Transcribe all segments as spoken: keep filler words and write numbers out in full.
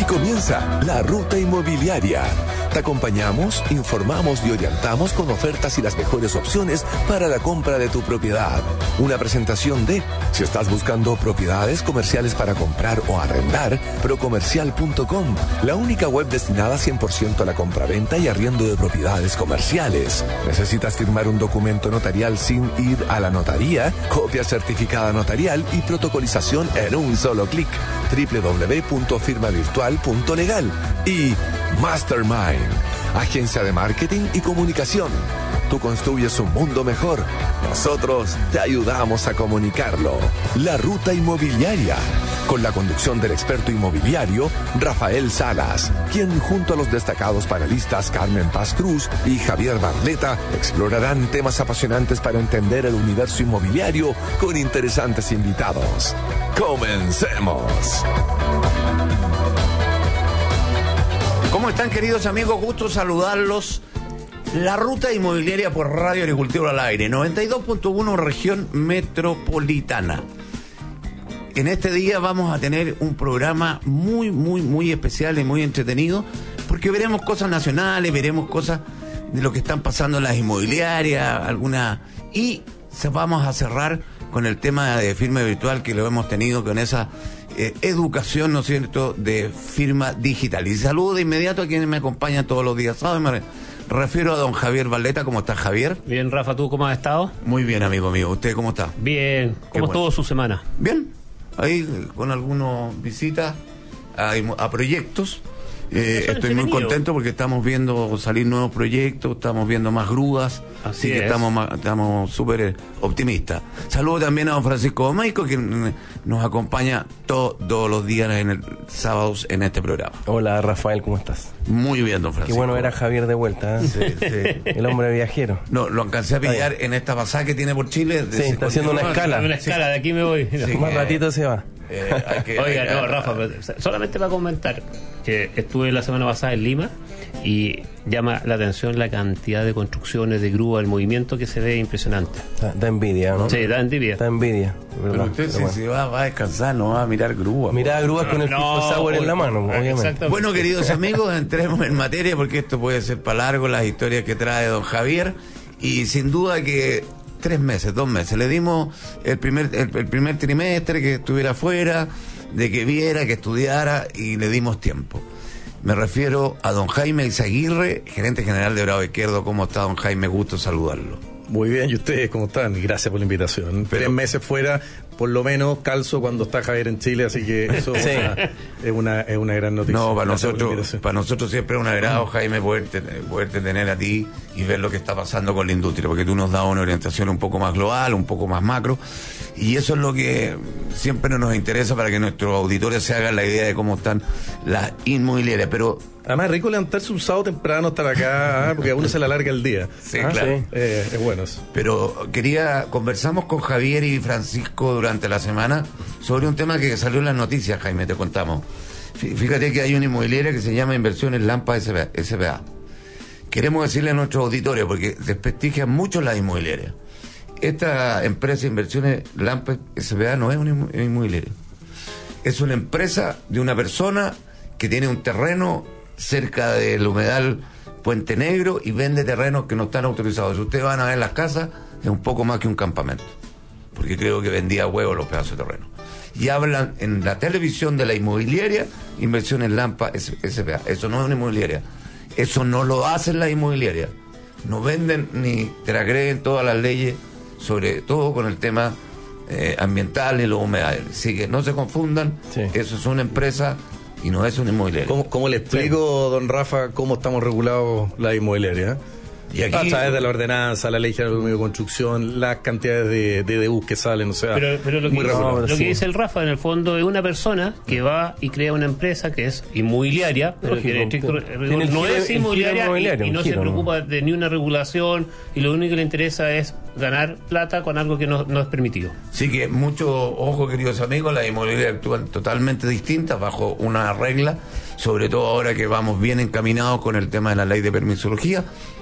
comienza La Ruta Inmobiliaria. Te acompañamos, informamos y orientamos con ofertas y las mejores opciones para la compra de tu propiedad. Una presentación de, si estás buscando propiedades comerciales para comprar o arrendar, procomercial punto com, la única web destinada cien por ciento a la compraventa y arriendo de propiedades comerciales. ¿Necesitas firmar un documento notarial sin ir a la notaría? Copia certificada notarial y protocolización en un solo clic. doble u doble u doble u punto firma virtual punto legal. Y Mastermind, agencia de marketing y comunicación. Tú construyes un mundo mejor. Nosotros te ayudamos a comunicarlo. La Ruta Inmobiliaria, con la conducción del experto inmobiliario Rafael Salas, quien junto a los destacados panelistas Carmen Paz Cruz y Javier Barleta explorarán temas apasionantes para entender el universo inmobiliario con interesantes invitados. ¡Comencemos! ¿Cómo están, queridos amigos? Gusto saludarlos. La Ruta Inmobiliaria por Radio Agricultura al Aire, noventa y dos punto uno región metropolitana. En este día vamos a tener un programa muy, muy, muy especial y muy entretenido, porque veremos cosas nacionales, veremos cosas de lo que están pasando en las inmobiliarias, algunas, y vamos a cerrar con el tema de firma virtual que lo hemos tenido con esa eh, educación, ¿no es cierto?, de firma digital. Y saludo de inmediato a quienes me acompañan todos los días. ¿Saben? Me refiero a don Javier Barleta. ¿Cómo estás, Javier? Bien, Rafa, ¿tú cómo has estado? Muy bien, amigo mío. ¿Usted cómo está? Bien. ¿Cómo estuvo bueno. su semana? Bien. Ahí con algunas visitas a, a proyectos. Eh, estoy muy contento porque estamos viendo salir nuevos proyectos, estamos viendo más grúas, así, así que es. estamos más, estamos súper optimistas. Saludo también a don Francisco Maico, que nos acompaña todos los días en el sábados en este programa. Hola, Rafael, ¿cómo estás? Muy bien, don Francisco. Qué bueno era Javier de vuelta, ¿eh? Sí, sí. El hombre viajero. No, lo alcancé a pillar en esta pasada que tiene por Chile. Sí, está haciendo una escala. Una escala, sí. De aquí me voy. Sí, más que, ratito se va. Eh, hay que, Oiga, hay, no, Rafa, solamente para comentar que estuve la semana pasada en Lima y llama la atención la cantidad de construcciones de grúa, el movimiento que se ve impresionante. Da, da envidia, ¿no? Sí, da envidia. Da envidia. Pero usted Pero si bueno. se va, va a descansar, no va a mirar grúas. Mira grúas con el no, pisco sour en la mano, obviamente. Bueno, queridos amigos, entremos en materia porque esto puede ser para largo, las historias que trae don Javier, y sin duda que tres meses, dos meses, le dimos el primer, el, el primer trimestre que estuviera afuera, de que viera, que estudiara, y le dimos tiempo. Me refiero a don Jaime Izaguirre, gerente general de Bravo Izquierdo. ¿Cómo está, don Jaime? Gusto saludarlo. Muy bien, ¿y ustedes cómo están? Gracias por la invitación. Pero, Tres meses fuera, por lo menos calzo cuando está Javier en Chile, así que eso sí. es, una, es, una, es una gran noticia. No, para nosotros, para nosotros siempre es un agrado, Jaime, poderte, poderte tener a ti y ver lo que está pasando con la industria, porque tú nos das una orientación un poco más global, un poco más macro, y eso es lo que siempre nos interesa para que nuestros auditores se hagan la idea de cómo están las inmobiliarias. Pero además es rico levantarse un sábado temprano, estar acá, porque a uno se le alarga el día. Sí, ah, claro. Sí. Eh, es bueno eso. Pero quería, conversamos con Javier y Francisco durante la semana sobre un tema que salió en las noticias, Jaime, te contamos. Fíjate que hay una inmobiliaria que se llama Inversiones Lampa S B A. Queremos decirle a nuestros auditores, porque desprestigian mucho las inmobiliarias. Esta empresa de Inversiones Lampa S B A no es una inmobiliaria. Es una empresa de una persona que tiene un terreno cerca del humedal Puente Negro y vende terrenos que no están autorizados. Si ustedes van a ver las casas, es un poco más que un campamento, porque creo que vendía huevos los pedazos de terreno. Y hablan en la televisión de la inmobiliaria Inversiones Lampa S B A. Eso no es una inmobiliaria. Eso no lo hacen las inmobiliarias. No venden ni transgreden todas las leyes, sobre todo con el tema eh, ambiental y los humedales. Así que no se confundan, sí. Eso es una empresa y no es una inmobiliaria. ¿Cómo, cómo le explico, sí. don Rafa, cómo estamos regulados la inmobiliaria? Y aquí, a través de la ordenanza, la ley general de construcción, las cantidades de, de D U que salen, o sea, pero, pero lo, que dice, lo sí. que dice el Rafa, en el fondo, es una persona que va y crea una empresa que es inmobiliaria, pero que estricto, no, no es inmobiliaria y, y no se preocupa de ni una regulación, y lo único que le interesa es ganar plata con algo que no, no es permitido. Sí, que mucho ojo, queridos amigos, las inmobiliarias actúan totalmente distintas, bajo una regla, sobre todo ahora que vamos bien encaminados con el tema de la ley de permisología.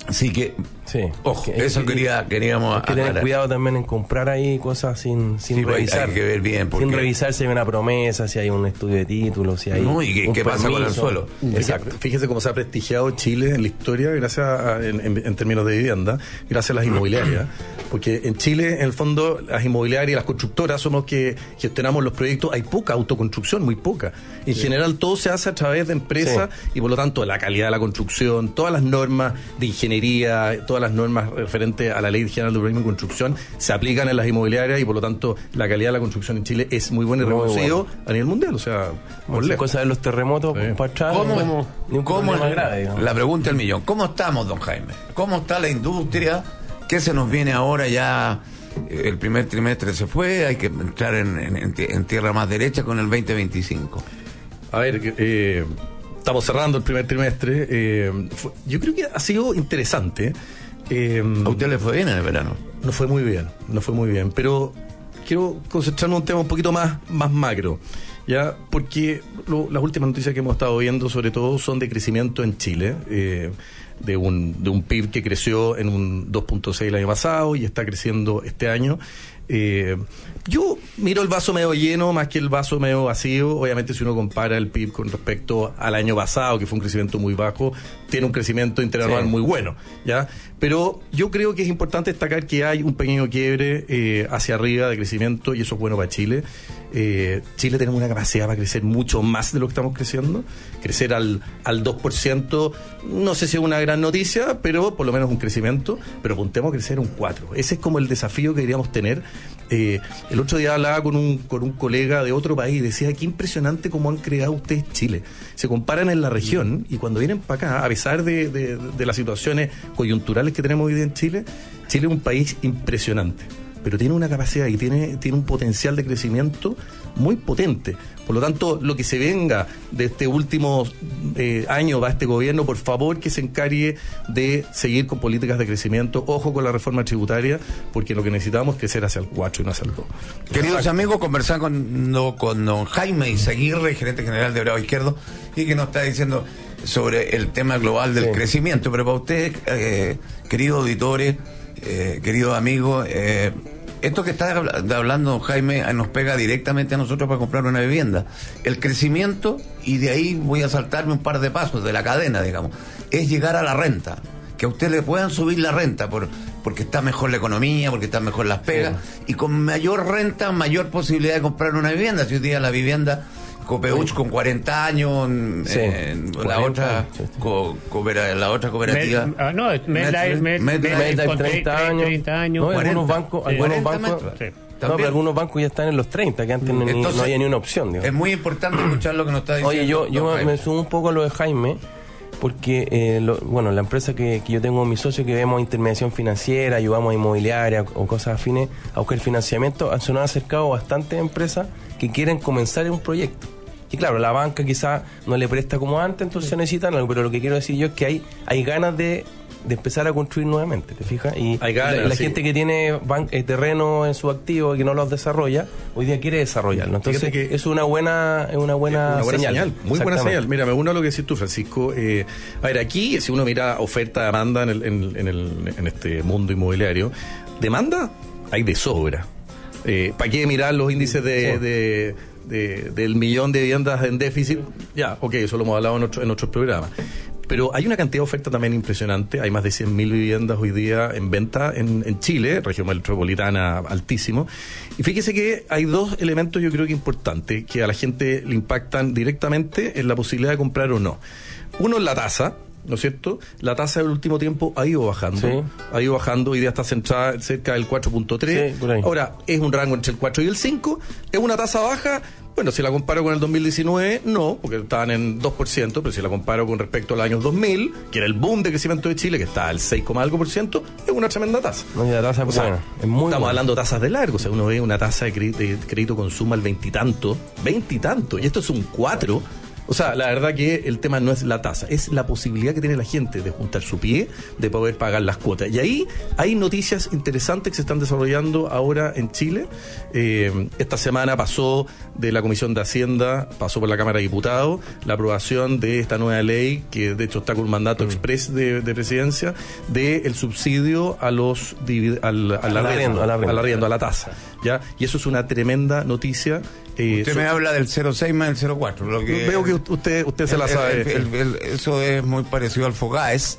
Así que, sí, ojo, que, eso que, quería, queríamos hay que tener aclarar. Cuidado también en comprar ahí cosas sin, sin sí, revisar. Hay que ver bien. Porque... Sin revisar si hay una promesa, si hay un estudio de títulos, si hay. No, y qué, qué pasa con el suelo. Exacto. Fíjese cómo se ha prestigiado Chile en la historia, gracias a, en, en, en términos de vivienda, gracias a las inmobiliarias. Porque en Chile, en el fondo, las inmobiliarias, las constructoras somos los que gestionamos los proyectos. Hay poca autoconstrucción, muy poca. En sí. general, todo se hace a través de empresas sí. y por lo tanto, la calidad de la construcción, todas las normas de ingeniería, todas las normas referentes a la Ley General de Urbanismo y Construcción se aplican en las inmobiliarias y por lo tanto la calidad de la construcción en Chile es muy buena y reconocido bueno. a nivel mundial, o sea, por lejos. Cosa de los terremotos sí. para atrás, ¿Cómo, como, ¿cómo, cómo es grave, la pregunta del millón? ¿Cómo estamos, don Jaime? ¿Cómo está la industria? ¿Qué se nos viene ahora ya? El primer trimestre se fue, hay que entrar en, en, en tierra más derecha con el veinte veinticinco. A ver, eh, estamos cerrando el primer trimestre. Eh, fue, yo creo que ha sido interesante. Eh, ¿A usted le fue bien en el verano? No fue muy bien, no fue muy bien, pero quiero concentrarme en un tema un poquito más, más macro, ya, porque lo, las últimas noticias que hemos estado viendo sobre todo son de crecimiento en Chile, eh, de un, de un P I B que creció en un dos punto seis el año pasado y está creciendo este año. Eh, yo miro el vaso medio lleno más que el vaso medio vacío. Obviamente, si uno compara el P I B con respecto al año pasado, que fue un crecimiento muy bajo, tiene un crecimiento interanual sí. muy bueno, ¿ya? Pero yo creo que es importante destacar que hay un pequeño quiebre eh, hacia arriba de crecimiento y eso es bueno para Chile. Eh, Chile tenemos una capacidad para crecer mucho más de lo que estamos creciendo. Crecer al, al dos por ciento, no sé si es una gran noticia, pero por lo menos un crecimiento. Pero apuntemos a crecer un cuatro por ciento. Ese es como el desafío que deberíamos tener. Eh, el otro día hablaba con un, con un colega de otro país y decía, qué impresionante cómo han creado ustedes Chile. Se comparan en la región y cuando vienen para acá, a pesar de, de, de las situaciones coyunturales que tenemos hoy día en Chile, Chile es un país impresionante, pero tiene una capacidad y tiene, tiene un potencial de crecimiento muy potente. Por lo tanto, lo que se venga de este último eh, año va a este gobierno, por favor, que se encargue de seguir con políticas de crecimiento. Ojo con la reforma tributaria, porque lo que necesitamos es crecer hacia el cuatro y no hacia el dos. Queridos amigos, conversar con, no, con don Jaime Izaguirre, gerente general de Bravo Izquierdo, y que nos está diciendo sobre el tema global del sí. crecimiento. Pero para ustedes, eh, queridos auditores, eh, queridos amigos, eh, esto que está hablando Jaime nos pega directamente a nosotros para comprar una vivienda. El crecimiento, y de ahí voy a saltarme un par de pasos de la cadena, digamos, es llegar a la renta. Que a usted le puedan subir la renta por, porque está mejor la economía, porque están mejor las pegas, sí. y con mayor renta, mayor posibilidad de comprar una vivienda. Si hoy día la vivienda Copeuch con cuarenta años, sí, eh, la otra co, coopera, la otra cooperativa. Med, ah, no, MedLife, Med, Med, Med, Med, treinta años. treinta años. No, algunos bancos, sí. algunos bancos, sí. no, pero algunos bancos ya están en los treinta, que antes Entonces, no había ni una opción. Digamos. Es muy importante escuchar lo que nos está diciendo. Oye, yo, yo me, me sumo un poco a lo de Jaime, porque, eh, lo, bueno, la empresa que, que yo tengo, mi socio, que vemos intermediación financiera, ayudamos a inmobiliaria o cosas afines a buscar el financiamiento, se nos han acercado bastantes empresas que quieren comenzar un proyecto. Y claro, la banca quizá no le presta como antes, entonces necesitan algo, pero lo que quiero decir yo es que hay, hay ganas de, de empezar a construir nuevamente, ¿te fijas? Y hay ganas, la, la sí. gente que tiene ban- eh, terreno en su activo y que no los desarrolla, hoy día quiere desarrollarlo. Entonces, que es una buena, es una buena, una buena señal. señal. Muy buena señal. Mira, me uno a lo que decís tú, Francisco. Eh, a ver, aquí, si uno mira oferta, demanda en, el, en, en, el, en este mundo inmobiliario, demanda hay de sobra. Eh, ¿Para qué mirar los índices de... Sí. de De, del millón de viviendas en déficit? Ya, ok, eso lo hemos hablado en, otro, en otros programas. Pero hay una cantidad de oferta también impresionante. Hay más de cien mil viviendas hoy día en venta en, en Chile, región metropolitana altísimo. Y fíjese que hay dos elementos yo creo que importantes que a la gente le impactan directamente en la posibilidad de comprar o no. Uno es la tasa, ¿no es cierto? La tasa del último tiempo ha ido bajando. Sí. Ha ido bajando, hoy día está centrada cerca del cuatro punto tres. Sí, ahora, es un rango entre el cuatro y el cinco. ¿Es una tasa baja? Bueno, si la comparo con el dos mil diecinueve, no, porque estaban en dos por ciento, pero si la comparo con respecto al año dos mil, que era el boom de crecimiento de Chile, que está al seis, algo por ciento, es una tremenda tasa. No, la tasa o sea, buena. Es muy estamos buena. hablando de tasas de largo, o sea, uno ve una tasa de crédito, de crédito consumo al veintitanto, veintitanto, y esto es un cuatro. O sea, la verdad que el tema no es la tasa, es la posibilidad que tiene la gente de juntar su pie, de poder pagar las cuotas. Y ahí hay noticias interesantes que se están desarrollando ahora en Chile. Eh, esta semana pasó de la Comisión de Hacienda, pasó por la Cámara de Diputados, la aprobación de esta nueva ley, que de hecho está con un mandato mm. express de, de presidencia, del subsidio a los al, al, al arriendo, al arriendo, al arriendo, a la tasa. ¿Ya? Y eso es una tremenda noticia. Eh, usted so, me habla del cero seis más el cero cuatro. Lo que, veo que usted usted se el, la sabe. El, el, el, eso es muy parecido al FOGAES,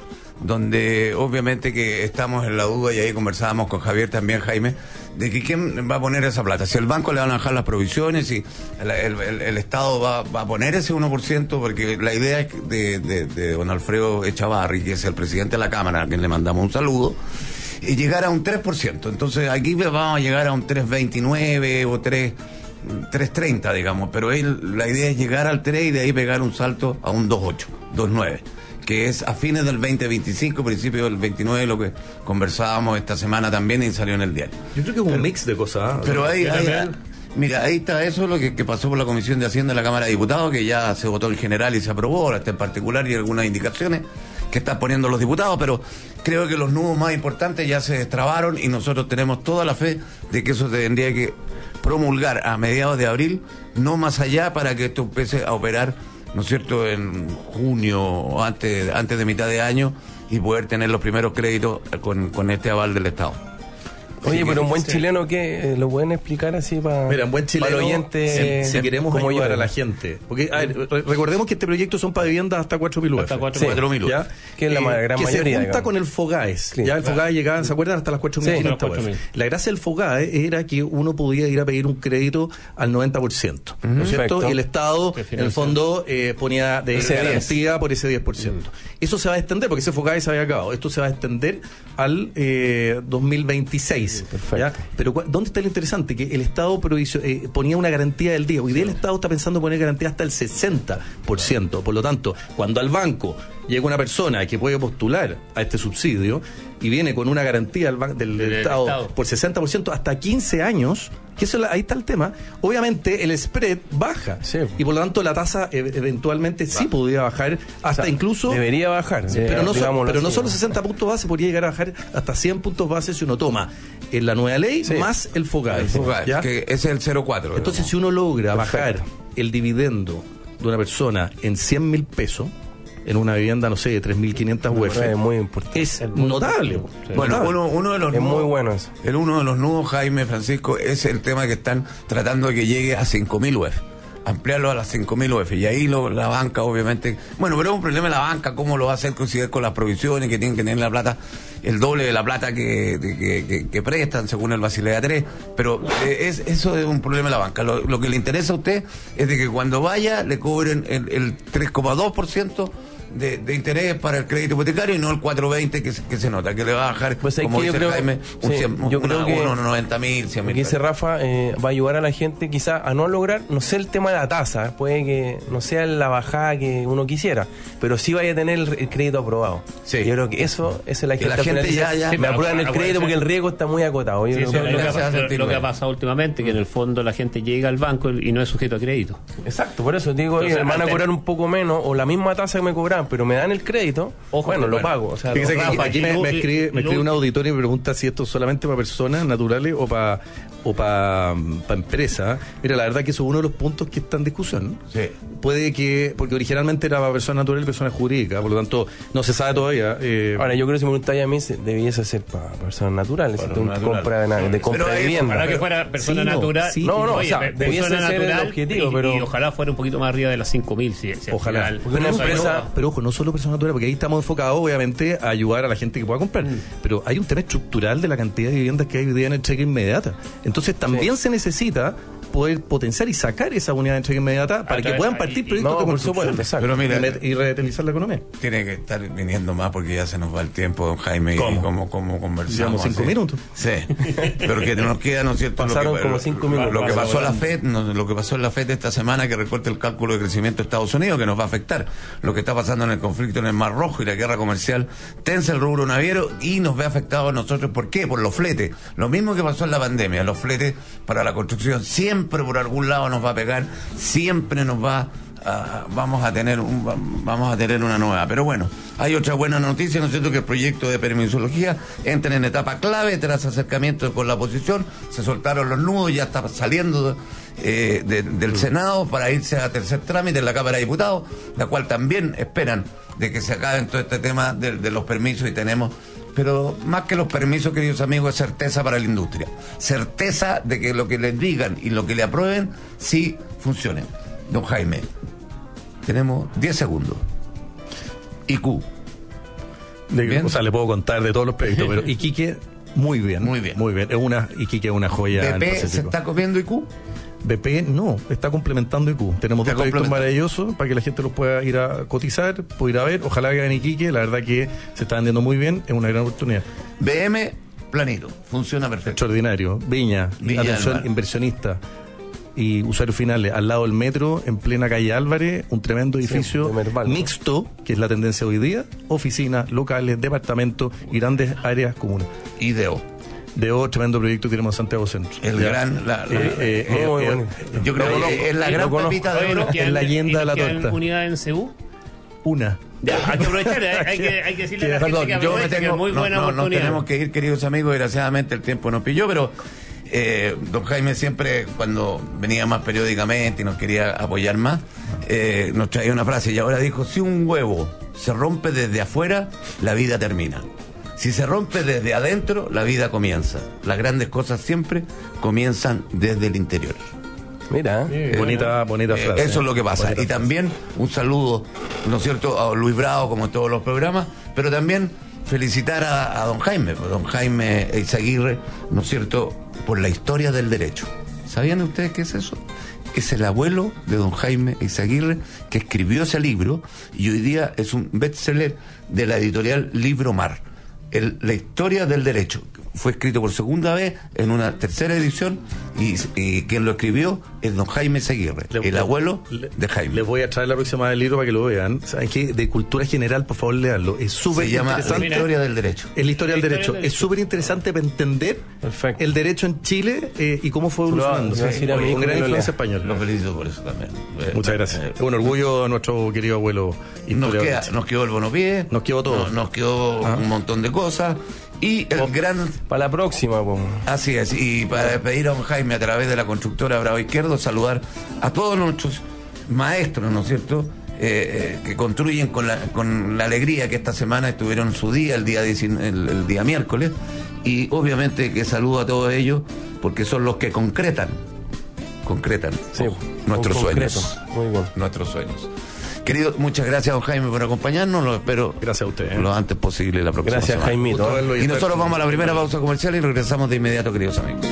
donde obviamente que estamos en la duda, y ahí conversábamos con Javier también, Jaime, de que quién va a poner esa plata. Si el banco le van a bajar las provisiones, si el, el, el, el Estado va, va a poner ese uno por ciento, porque la idea es de, de, de don Alfredo Echavarri, que es el presidente de la Cámara, a quien le mandamos un saludo, y llegar a un tres por ciento. Entonces aquí vamos a llegar a un tres veintinueve o tres treinta, digamos, pero él, la idea es llegar al tres y de ahí pegar un salto a un dos ocho, dos nueve, que es a fines del veinte veinticinco, principio del veintinueve, lo que conversábamos esta semana también y salió en el diario. Yo creo que es un pero, mix de cosas. Pero ahí, ahí, ahí, mira, ahí está eso, lo que, que pasó por la Comisión de Hacienda de la Cámara de Diputados, que ya se votó en general y se aprobó, ahora está en particular y algunas indicaciones que están poniendo los diputados, pero creo que los nudos más importantes ya se destrabaron y nosotros tenemos toda la fe de que eso tendría que promulgar a mediados de abril, no más allá, para que esto empiece a operar, ¿no es cierto?, en junio o antes, antes de mitad de año, y poder tener los primeros créditos con, con este aval del Estado. Oye, pero un buen chileno, ¿qué? ¿Lo pueden explicar así para, Mira, un buen chileno, para el oyente? Si, si queremos ayudar ayudar a la gente. Porque, a ver, re- recordemos que este proyecto son para viviendas hasta cuatro mil U F. Hasta cuatro mil U F. Que es la eh, gran que mayoría. Que se junta digamos. con el FOGAES. Sí, ya el claro. FOGAES llegaba, ¿se acuerdan? Hasta las cuatro mil quinientas U F. La gracia del FOGAES era que uno podía ir a pedir un crédito al noventa por ciento. Uh-huh. ¿No es cierto? Y el Estado, en el fondo, eh, ponía de ese garantía por ese diez por ciento. Uh-huh. Eso se va a extender, porque ese FOGAES se había acabado. Esto se va a extender al eh, dos mil veintiséis. Perfecto. ¿Ya? Pero ¿dónde está lo interesante? Que el Estado provisio, eh, ponía una garantía del día. Hoy día el Estado está pensando poner garantía hasta el sesenta por ciento. Por lo tanto, cuando al banco llega una persona que puede postular a este subsidio y viene con una garantía del, ban- del, del Estado, Estado por sesenta por ciento hasta quince años, que eso, ahí está el tema, obviamente el spread baja. Sí. Y por lo tanto la tasa e- eventualmente sí podría bajar hasta, o sea, incluso... Debería bajar. Sí, pero no, so, pero no solo sesenta puntos base, podría llegar a bajar hasta cien puntos base si uno toma en la nueva ley sí. más el FOGAES. El FOGAES, ¿ya? Que es el cero cuatro. Entonces, digamos, si uno logra Perfecto. bajar el dividendo de una persona en cien mil pesos, en una vivienda, no sé, de tres mil quinientas U F, es muy importante. Es notable. Sí. Bueno, uno, uno de los es nudos, muy bueno eso. El uno de los nudos, Jaime, Francisco, es el tema que están tratando de que llegue a cinco mil U F. Ampliarlo a las cinco mil U F. Y ahí lo, la banca, obviamente... Bueno, pero es un problema de la banca, cómo lo va a hacer coincidir con las provisiones, que tienen que tener la plata, el doble de la plata que, de, que, que, que prestan, según el Basilea tres. Pero eh, es, eso es un problema de la banca. Lo, lo que le interesa a usted es de que cuando vaya le cobren el, el tres coma dos por ciento de, de interés para el crédito hipotecario y no el cuatro coma veinte que, que se nota, que le va a bajar, pues como dice creo, Jaime, un sí, cien, yo una, creo que uno, noventa mil, cien mil. Lo que dice Rafa eh, va a ayudar a la gente quizá a no lograr, no sé el tema de la tasa, puede que no sea la bajada que uno quisiera, pero sí vaya a tener el, el crédito aprobado. Sí. Yo creo que eso, eso es la que gente, la gente dice, ya, ya, me aprueban el crédito porque el riesgo está muy acotado. Yo sí, creo sí, que lo, que ha, lo, lo que ha pasado últimamente, que en el fondo la gente llega al banco y no es sujeto a crédito. Exacto, por eso digo, Entonces, oye, me van a cobrar un poco menos o la misma tasa que me cobran, pero me dan el crédito. Ojo, bueno, lo bueno. pago. O sea, Fíjese lo, que Rafa, aquí me, me escribe, me escribe un auditorio y me pregunta si esto es solamente para personas naturales o para o para pa empresas. Mira, la verdad que eso es uno de los puntos que está en discusión. Sí. Puede que, porque originalmente era para personas naturales y personas jurídicas, por lo tanto no se sabe todavía. Eh. Ahora, yo creo que si me preguntáis a mí, debiese ser para personas naturales, para si tú natural. compra de, de compra pero de vivienda. Ojalá que fuera persona sí, natural. No, sí, no, no, oye, o sea, debiese ser natural, el objetivo, y, pero... y ojalá fuera un poquito más arriba de las cinco mil. Si, si ojalá. Final, pero, una empresa, pero ojo, no solo personas naturales, porque ahí estamos enfocados obviamente a ayudar a la gente que pueda comprar, mm. pero hay un tema estructural de la cantidad de viviendas que hay hoy día en entrega inmediata. Entonces también sí. se necesita poder potenciar y sacar esa unidad de entrega inmediata para que puedan partir proyectos no, de construcción pero mira, y revitalizar la economía. Tiene que estar viniendo más porque ya se nos va el tiempo, don Jaime, ¿Cómo? y como, como conversamos. Llevamos cinco así. minutos. Sí, pero que nos queda, ¿no es cierto? Pasaron lo que, como cinco minutos. Lo que pasó en la FED, no, lo que pasó en la FED esta semana, que recorta el cálculo de crecimiento de Estados Unidos, que nos va a afectar. Lo que está pasando en el conflicto en el Mar Rojo y la guerra comercial tensa el rubro naviero y nos ve afectados a nosotros. ¿Por qué? Por los fletes. Lo mismo que pasó en la pandemia. Los fletes para la construcción siempre por algún lado nos va a pegar, siempre nos va a, vamos a tener un, vamos a tener una nueva. Pero bueno, hay otra buena noticia, ¿no es cierto?, que el proyecto de permisología entra en etapa clave tras acercamiento con la oposición. Se soltaron los nudos, ya está saliendo eh, de, del Senado para irse a tercer trámite en la Cámara de Diputados, la cual también esperan de que se acabe todo este tema de, de los permisos, y tenemos, pero más que los permisos, queridos amigos, es certeza para la industria, certeza de que lo que les digan y lo que le aprueben sí funcione. Don Jaime, tenemos diez segundos. I Q. De, o sea, le puedo contar de todos los proyectos, pero Iquique, muy bien. Muy bien. Muy bien. Es una, Iquique es una joya. ¿B P se está comiendo I Q? B P no, está complementando I Q. Tenemos dos proyectos maravillosos para que la gente los pueda ir a cotizar, pueda ir a ver. Ojalá que hagan Iquique, la verdad que se está vendiendo muy bien, es una gran oportunidad. B M, planito, funciona perfecto. Extraordinario. Viña, Viña atención, inversionista y usuarios finales, al lado del metro, en plena calle Álvarez, un tremendo edificio sí, Merval, ¿no? Mixto, que es la tendencia hoy día, oficinas, locales, departamentos y grandes áreas comunes. Y D O. D O, tremendo proyecto que tenemos en Santiago Centro. El ya. gran, la, la, eh, eh, eh, oh, eh, bueno. Yo creo no, que es la gran pepita de oro, es la leyenda de la torta. ¿Unidad en C U? Una. Ya, hay que aprovechar, hay que, hay que decirle a la gente que aproveche, que es muy buena no, oportunidad. No tenemos que ir, queridos amigos, desgraciadamente el tiempo nos pilló, pero eh, don Jaime siempre, cuando venía más periódicamente y nos quería apoyar más, eh, nos traía una frase, y ahora dijo: si un huevo se rompe desde afuera, la vida termina. Si se rompe desde adentro, la vida comienza. Las grandes cosas siempre comienzan desde el interior. Mira, eh, bonita, bonita frase. Eh, eso es lo que pasa. Bonita y también un saludo, ¿no es cierto?, a Luis Bravo, como en todos los programas, pero también felicitar a, a don Jaime, don Jaime Eizaguirre, ¿no es cierto?, por la historia del derecho. ¿Sabían ustedes qué es eso? Es el abuelo de don Jaime Eizaguirre, que escribió ese libro y hoy día es un bestseller de la editorial Libro Mar. El, la historia del derecho. Fue escrito por segunda vez en una tercera edición y, y quien lo escribió es don Jaime Eizaguirre, le, el abuelo le, de Jaime. Les voy a traer la próxima vez el libro para que lo vean. ¿Saben qué? De cultura general, por favor, leanlo. Es súper interesante. Se llama La historia del derecho. Es la historia del derecho. Es súper interesante para entender Perfecto. el derecho en Chile eh, y cómo fue evolucionando. Sí, sí, con gran influencia española. Lo felicito por eso también. Muchas gracias. Es un orgullo a nuestro querido abuelo. Nos, queda, nos quedó el bonopié. Nos quedó todo. Nos, nos quedó ah. un montón de cosas. Y el gran... Para la próxima, pues. Así es, y para despedir a don Jaime a través de la constructora Bravo Izquierdo, saludar a todos nuestros maestros, ¿no es cierto?, eh, eh, que construyen con la, con la alegría que esta semana estuvieron su día, el día, el, el día miércoles, y obviamente que saludo a todos ellos, porque son los que concretan, concretan sí, nuestros sueños. Muy bien. Nuestros sueños. Querido, muchas gracias, don Jaime, por acompañarnos. Lo espero gracias a usted, ¿eh? lo antes posible la próxima gracias, semana. Jaimito. Y nosotros vamos a la primera pausa comercial y regresamos de inmediato, queridos amigos.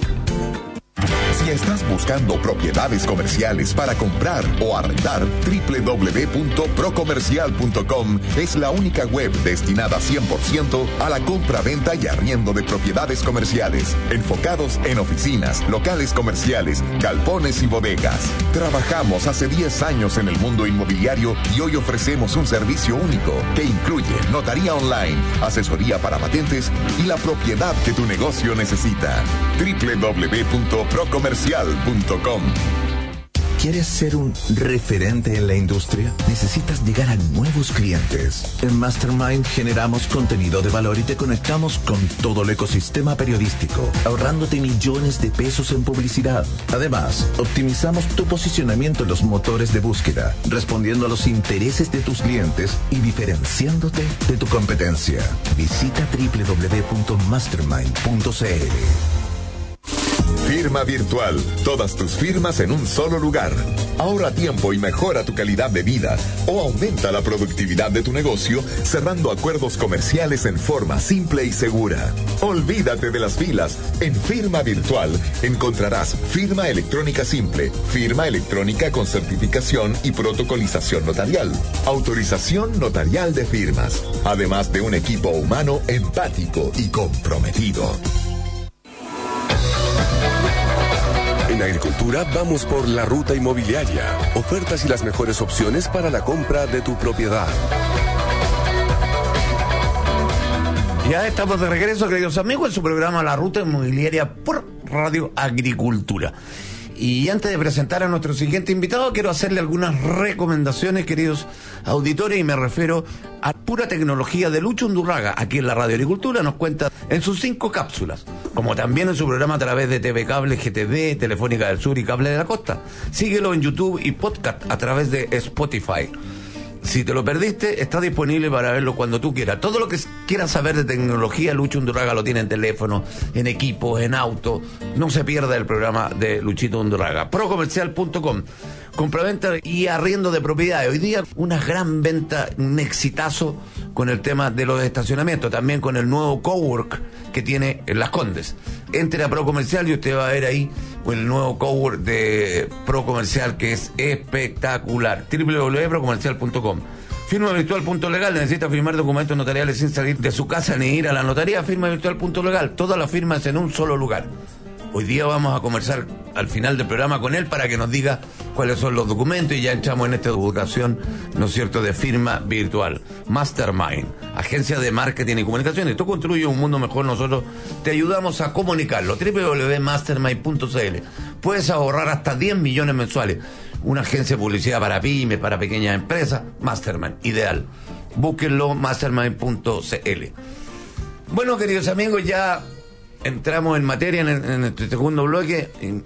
Si estás buscando propiedades comerciales para comprar o arrendar, doble u doble u doble u punto procomercial punto com es la única web destinada cien por ciento a la compra, venta y arriendo de propiedades comerciales, enfocados en oficinas, locales comerciales, galpones y bodegas. Trabajamos hace diez años en el mundo inmobiliario y hoy ofrecemos un servicio único que incluye notaría online, asesoría para patentes y la propiedad que tu negocio necesita. doble u doble u doble u punto procomercial punto com. ¿Quieres ser un referente en la industria? Necesitas llegar a nuevos clientes. En Mastermind generamos contenido de valor y te conectamos con todo el ecosistema periodístico, ahorrándote millones de pesos en publicidad. Además, optimizamos tu posicionamiento en los motores de búsqueda, respondiendo a los intereses de tus clientes y diferenciándote de tu competencia. Visita doble u doble u doble u punto mastermind punto c l. Firma virtual. Todas tus firmas en un solo lugar. Ahorra tiempo y mejora tu calidad de vida o aumenta la productividad de tu negocio cerrando acuerdos comerciales en forma simple y segura. Olvídate de las filas. En Firma Virtual encontrarás firma electrónica simple, firma electrónica con certificación y protocolización notarial, autorización notarial de firmas, además de un equipo humano empático y comprometido. En Agricultura vamos por la ruta inmobiliaria. Ofertas y las mejores opciones para la compra de tu propiedad. Ya estamos de regreso, queridos amigos, en su programa La Ruta Inmobiliaria por Radio Agricultura. Y antes de presentar a nuestro siguiente invitado, quiero hacerle algunas recomendaciones, queridos auditores, y me refiero a Pura Tecnología de Lucho Undurraga, aquí en la Radio Agricultura, nos cuenta en sus cinco cápsulas, como también en su programa a través de T V Cable, G T V, Telefónica del Sur y Cable de la Costa. Síguelo en YouTube y podcast a través de Spotify. Si te lo perdiste, está disponible para verlo cuando tú quieras. Todo lo que quieras saber de tecnología, Lucho Undurraga lo tiene en teléfono, en equipos, en auto. No se pierda el programa de Luchito Undurraga. Procomercial punto com. Compraventa y arriendo de propiedades. Hoy día una gran venta, un exitazo con el tema de los estacionamientos. También con el nuevo cowork que tiene en Las Condes. Entre a Procomercial y usted va a ver ahí el nuevo cowork de Procomercial, que es espectacular. doble u doble u doble u punto procomercial punto com. Firma virtual punto legal. Necesita firmar documentos notariales sin salir de su casa ni ir a la notaría. Firma virtual punto legal. Todas las firmas en un solo lugar. Hoy día vamos a conversar al final del programa con él para que nos diga cuáles son los documentos, y ya entramos en esta educación, ¿no es cierto?, de firma virtual. Mastermind, agencia de marketing y comunicaciones. Tú construyes un mundo mejor, nosotros te ayudamos a comunicarlo. doble u doble u doble u punto mastermind punto c l. Puedes ahorrar hasta diez millones mensuales. Una agencia de publicidad para pymes, para pequeñas empresas. Mastermind, ideal. Búsquenlo, mastermind punto c l. Bueno, queridos amigos, ya entramos en materia en, el, en este segundo bloque.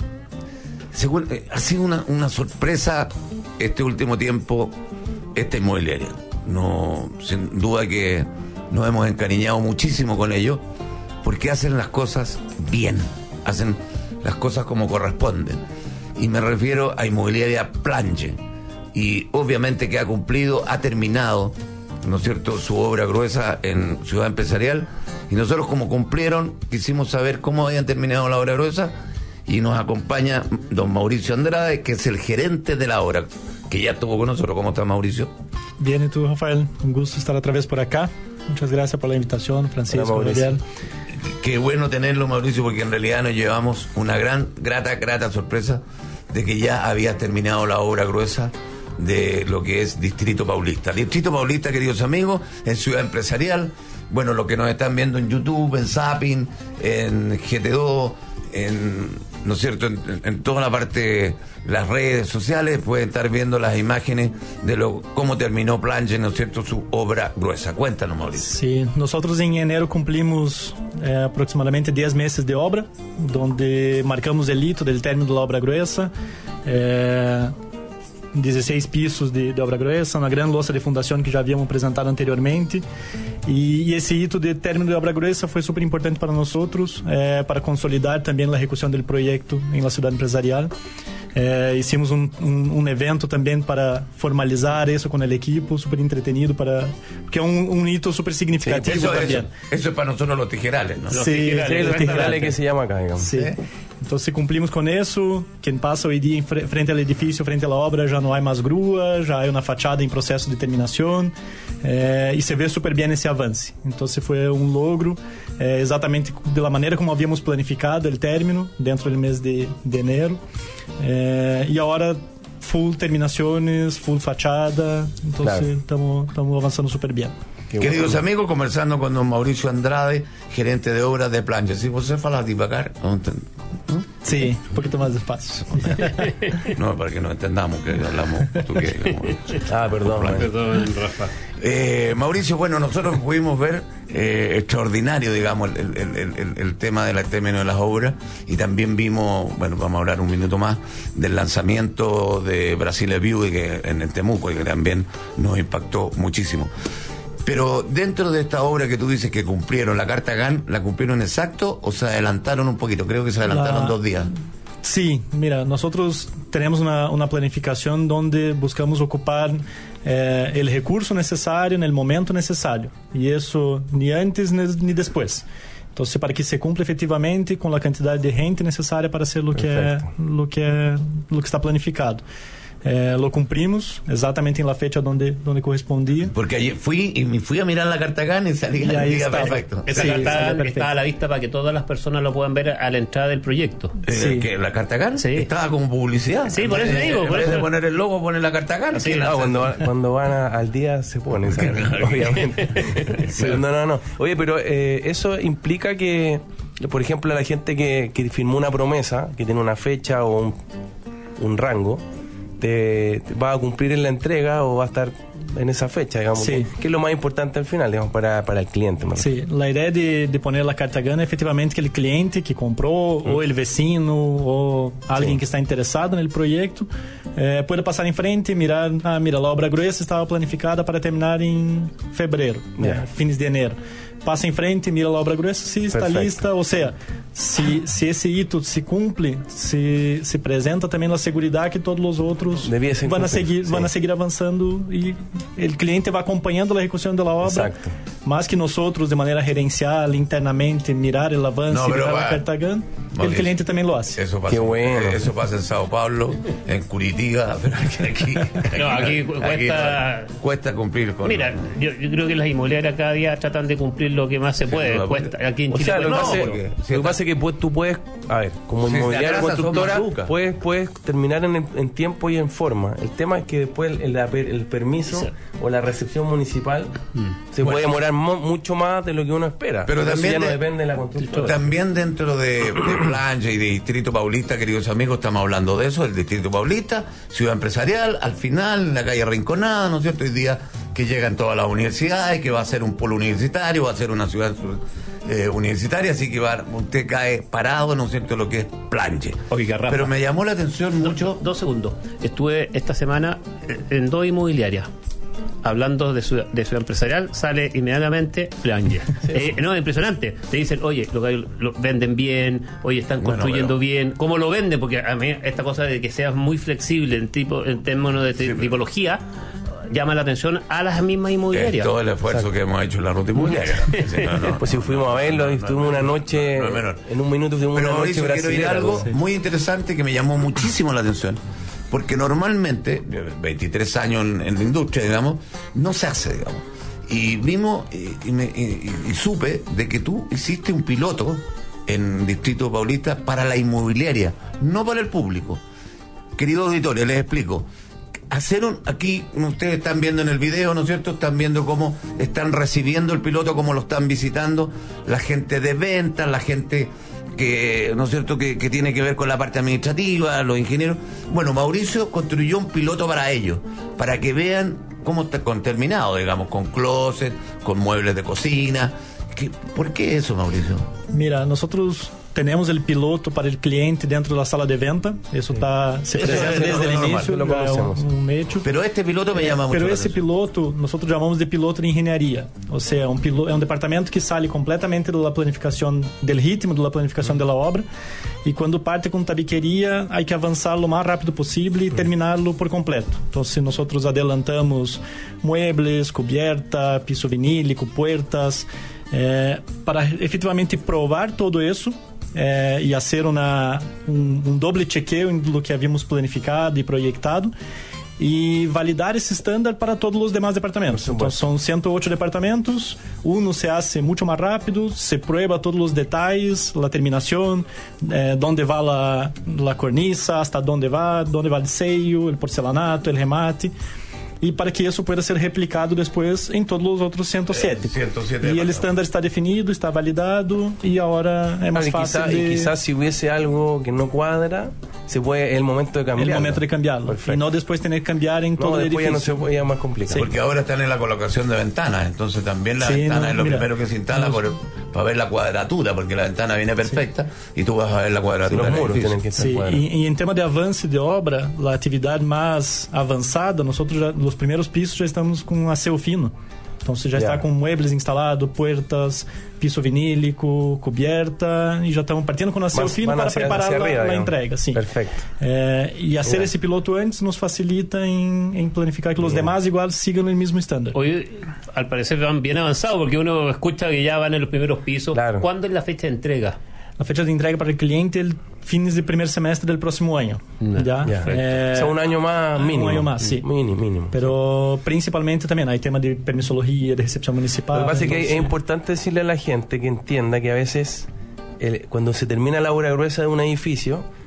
Según, eh, ha sido una, una sorpresa este último tiempo esta inmobiliaria. No, sin duda que nos hemos encariñado muchísimo con ellos, porque hacen las cosas bien, hacen las cosas como corresponden. Y me refiero a Inmobiliaria Planche. Y obviamente que ha cumplido, ha terminado, ¿no es cierto?, su obra gruesa en Ciudad Empresarial. Y nosotros, como cumplieron, quisimos saber cómo habían terminado la obra gruesa, y nos acompaña don Mauricio Andrade, que es el gerente de la obra, que ya estuvo con nosotros. ¿Cómo está, Mauricio? Bien, ¿y tú, Rafael? Un gusto estar otra vez por acá. Muchas gracias por la invitación, Francisco, Gabriel. Qué bueno tenerlo, Mauricio, porque en realidad nos llevamos una gran, grata, grata sorpresa de que ya había terminado la obra gruesa de lo que es Distrito Paulista. Distrito Paulista, queridos amigos, en Ciudad Empresarial. Bueno, lo que nos están viendo en YouTube, en Zapping, en G T dos, en, ¿no es cierto?, en, en toda la parte, las redes sociales, pueden estar viendo las imágenes de lo cómo terminó Planche, ¿no es cierto?, su obra gruesa. Cuéntanos, Mauricio. Sí, nosotros en enero cumplimos eh, aproximadamente diez meses de obra, donde marcamos el hito del término de la obra gruesa. Eh, dezesseis pisos de, de obra gruesa, uma grande louça de fundação que já havíamos apresentado anteriormente, e, e esse hito de término de obra gruesa foi super importante para nós outros, eh, para consolidar também a execução do projeto em la cidade empresarial. Eh, hicimos um, um, um evento também para formalizar isso com o equipo, super entretenido, para que é um, um hito super significativo. Sí, eso, también. Eso, eso es para nosotros los tijerales, ¿no? Sí, los tijerales, sí, los tijerales que se llama acá, digamos. Sí. ¿Eh? Entonces cumplimos con eso. Quien pasa hoy día frente al edificio, frente a la obra, ya no hay más grúa, ya hay una fachada en proceso de terminación, eh, y se ve súper bien ese avance. Entonces fue un logro, eh, exactamente de la manera como habíamos planificado el término dentro del mes de, de enero. Eh, y ahora full terminaciones, full fachada. Entonces estamos claro. avanzando súper bien. Qué Queridos bueno. amigos, conversando con don Mauricio Andrade, gerente de obras de Planche. Si você falar devagar, ¿no? Sí, un poquito más despacio. No, para que nos entendamos que hablamos portugués. Ah, perdón. Perdón, Rafa. Eh, Mauricio, bueno, nosotros pudimos ver eh, extraordinario, digamos, el, el, el, el tema del término de las obras, y también vimos, bueno, vamos a hablar un minuto más del lanzamiento de Brasile View que en el Temuco, y que también nos impactó muchísimo. Pero dentro de esta obra que tú dices que cumplieron, la Carta GAN, ¿la cumplieron exacto o se adelantaron un poquito? Creo que se adelantaron la... dos días. Sí, mira, nosotros tenemos una, una planificación donde buscamos ocupar eh, el recurso necesario en el momento necesario. Y eso ni antes ni, ni después. Entonces, para que se cumpla efectivamente con la cantidad de gente necesaria para hacer lo que, é, lo que, é, lo que está planificado. Eh, lo cumprimos exactamente en la fecha donde, donde correspondía. Porque ayer fui y me fui a mirar la Carta GAN y salí y ahí está, perfecto. Esa sí, carta GAN está a la vista para que todas las personas lo puedan ver a la entrada del proyecto. Eh, sí. ¿Que la Carta GAN? Sí. Estaba como publicidad. Sí, por eso eh, digo. En por vez eso. de poner el logo, poner la Carta GAN. Sí, no, cuando, cuando van a, al día se pone, ¿sabes? Obviamente. Pero no, no, no. Oye, pero eh, eso implica que por ejemplo, a la gente que, que firmó una promesa, que tiene una fecha o un, un rango, te, te va a cumplir en la entrega o va a estar en esa fecha, digamos, sí. que es lo más importante al final, digamos, para, para el cliente. ¿no? Sí, la idea de, de poner la carta gana es efectivamente que el cliente que compró, mm. o el vecino, o alguien sí. que está interesado en el proyecto, eh, puede pasar enfrente y mirar, ah, mira, la obra gruesa estaba planificada para terminar en febrero, yeah. eh, fines de enero. Passa em frente, mira a obra gruesa, sí, está Perfecto. lista, ou seja, se, se esse hito se cumple, se, se apresenta também a segurança que todos os outros vão a seguir, vão a seguir avançando e o cliente vai acompanhando a execução da obra, Exacto. mas que nós outros, de maneira gerencial, internamente, mirar o avanço, no, mirar a carta gana, o cliente também lo hace. Eso pasa, bueno. eso pasa en Sao Paulo, en Curitiba, pero aquí, aquí, no, aquí cuesta, aquí cuesta cumplir con... Mira, yo, yo creo que las inmobiliarias cada día tratan de cumplir lo que más se puede. Sí, cuesta, aquí en o Chile sea, lo, no, que porque, pasa, lo que pasa es que pues, tú puedes, a ver, como sí, inmobiliaria constructora, puedes, puedes terminar en, en tiempo y en forma. El tema es que después el, el, el permiso sí. o la recepción municipal mm. se bueno. puede demorar mo, mucho más de lo que uno espera. Pero también ya de, no depende de la constructora. También dentro de, de Plancha y de Distrito Paulista, queridos amigos, estamos hablando de eso, el Distrito Paulista, ciudad empresarial, al final, la calle Rinconada, ¿no es cierto? Hoy día que llegan todas las universidades, que va a ser un polo universitario, va a ser una ciudad eh, universitaria, así que va, usted cae parado, ¿no es cierto?, lo que es Planche. Oiga, Rafa, pero me llamó la atención mucho... Do, dos segundos. Estuve esta semana en dos inmobiliarias. Hablando de ciudad, de ciudad empresarial, sale inmediatamente Planche. Sí, eh, no, impresionante. Te dicen, oye, lo, lo venden bien, oye, están bueno, construyendo pero... bien. ¿Cómo lo venden? Porque a mí esta cosa de que seas muy flexible en tipo en términos de sí, tipología llama la atención a las mismas inmobiliarias. Es todo el esfuerzo Exacto. que hemos hecho en la ruta inmobiliaria. Sí, no, no, pues si fuimos a verlo, y estuvimos una noche, no, no, no, en un minuto fuimos Pero una noche Mauricio, quiero ir a algo sí. muy interesante que me llamó muchísimo la atención. Porque normalmente, veintitrés años en, en la industria, digamos, no se hace, digamos. Y vimos y, y, me, y, y supe de que tú hiciste un piloto en Distrito Paulista para la inmobiliaria, no para el público. Querido auditorio, les explico. Hacer un, aquí ustedes están viendo en el video, ¿no es cierto? Están viendo cómo están recibiendo el piloto, cómo lo están visitando la gente de ventas, la gente que, ¿no es cierto?, que, que tiene que ver con la parte administrativa, los ingenieros. Bueno, Mauricio construyó un piloto para ellos, para que vean cómo está con terminado, digamos, con closet, con muebles de cocina. ¿Qué, ¿Por qué eso, Mauricio? Mira, nosotros tenemos el piloto para el cliente dentro de la sala de venta. Eso está se presenta desde no, no, el inicio, lo conocemos. Un, un hecho. Pero este piloto me llama mucho Pero la esse atención. piloto, nosotros llamamos de piloto de engenharia. Ou seja, é um, piloto, é um departamento que sale completamente da planificação, do ritmo da planificação da obra. E quando parte com tabiqueria, há que avançar o mais rápido possível e terminá-lo por completo. Então, se nós adelantamos muebles, cubierta, piso vinílico, puertas, eh, para efetivamente provar todo isso, É, e fazer uma, um, um doble chequeio do que havíamos planificado e projetado e validar esse estándar para todos os demais departamentos. Então, são ciento ocho departamentos, um se hace muito mais rápido, se prueba todos os detalhes, a terminação, eh, onde vai a, a cornisa, hasta onde vai, onde vai o seio, o porcelanato, o remate, e para que isso possa ser replicado depois em todos os outros ciento siete. Eh, ciento siete e o estándar está definido, está validado e agora é mais fácil quizá, de... Y quizás si hubiese algo que no cuadra, se puede el momento de cambiarlo. El momento de cambiarlo. Perfecto. Y no después tener que cambiar en todo no, el edificio. Ya no se puede, ya más complicado. Sí. Porque ahora están en la colocación de ventanas, entonces también la sí, ventana no, es lo mira, primero que se instala por, para ver la cuadratura, porque la ventana viene perfecta sí. y tú vas a ver la cuadratura. Sí, los muros tienen que estar sí, y, y en tema de avance de obra, la actividad más avanzada, nosotros ya, los primeros pisos já estamos com acero fino. Então você já yeah. está com muebles instalados, puertas, piso vinílico, cubierta, e já estamos partindo com o acero fino para hacia, preparar hacia arriba, a, a entrega. Sim. Perfeito. É, e fazer yeah. esse piloto antes nos facilita em, em planificar que os yeah. demás igual sigam o mesmo estándar. Hoy, al parecer, van bien avanzados, porque uno escucha que ya van en los primeros pisos. Claro. ¿Cuándo es la fecha de entrega? La fecha de entrega para el cliente el fines del primer semestre del próximo año. No, ¿ya? Ya. Eh, o sea, un año más mínimo. Un año más, sí. Mínimo, mínimo. Pero principalmente también hay temas de permisología, de recepción municipal. Lo que pasa entonces... es que es importante decirle a la gente que entienda que a veces el, cuando se termina la obra gruesa de un edificio,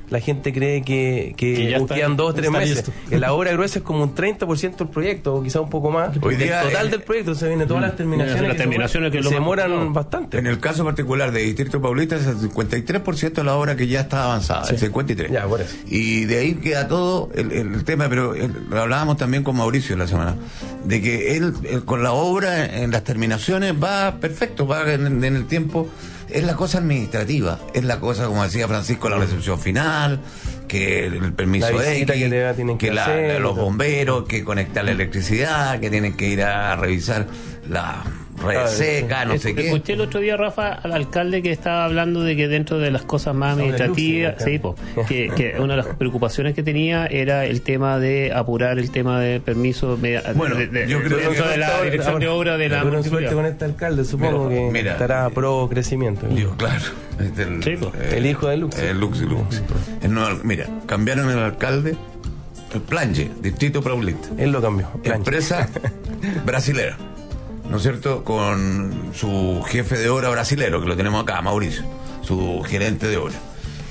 la gente cree que, que, que está, quedan dos o tres meses. Listo. En la obra gruesa es como un treinta por ciento del proyecto, o quizá un poco más. Hoy día, el total eh, del proyecto, se viene todas las terminaciones, las que terminaciones se, que se lo demoran más bastante. En el caso particular de Distrito Paulista es el cincuenta y tres por ciento de la obra que ya está avanzada, sí. El cincuenta y tres. Ya, por eso. Y de ahí queda todo el, el tema, pero el, lo hablábamos también con Mauricio la semana, de que él, él con la obra en las terminaciones va perfecto, va en, en el tiempo. Es la cosa administrativa, es la cosa, como decía Francisco, la recepción final, que el permiso la X, que, te, tienen que, que la, hacer, los bomberos, que conectar la electricidad, que tienen que ir a revisar la red seca, no sé qué. Escuché el otro día, Rafa, al alcalde que estaba hablando de que dentro de las cosas más administrativas, sí, po, que, que una de las preocupaciones que tenía era el tema de apurar el tema de permiso. Bueno, de, de, yo creo de, que de la ahora, dirección ahora, de obra de la municipalidad. Suerte con este alcalde, supongo mira, que mira, estará eh, pro crecimiento. Digo, claro. Este el, sí, eh, el hijo de Lux. El Lux y Lux. El nuevo, mira, cambiaron el alcalde, el Plange, Distrito Paulista. Él lo cambió. Plange. Empresa brasilera, ¿no es cierto? Con su jefe de obra brasilero, que lo tenemos acá, Mauricio, su gerente de obra.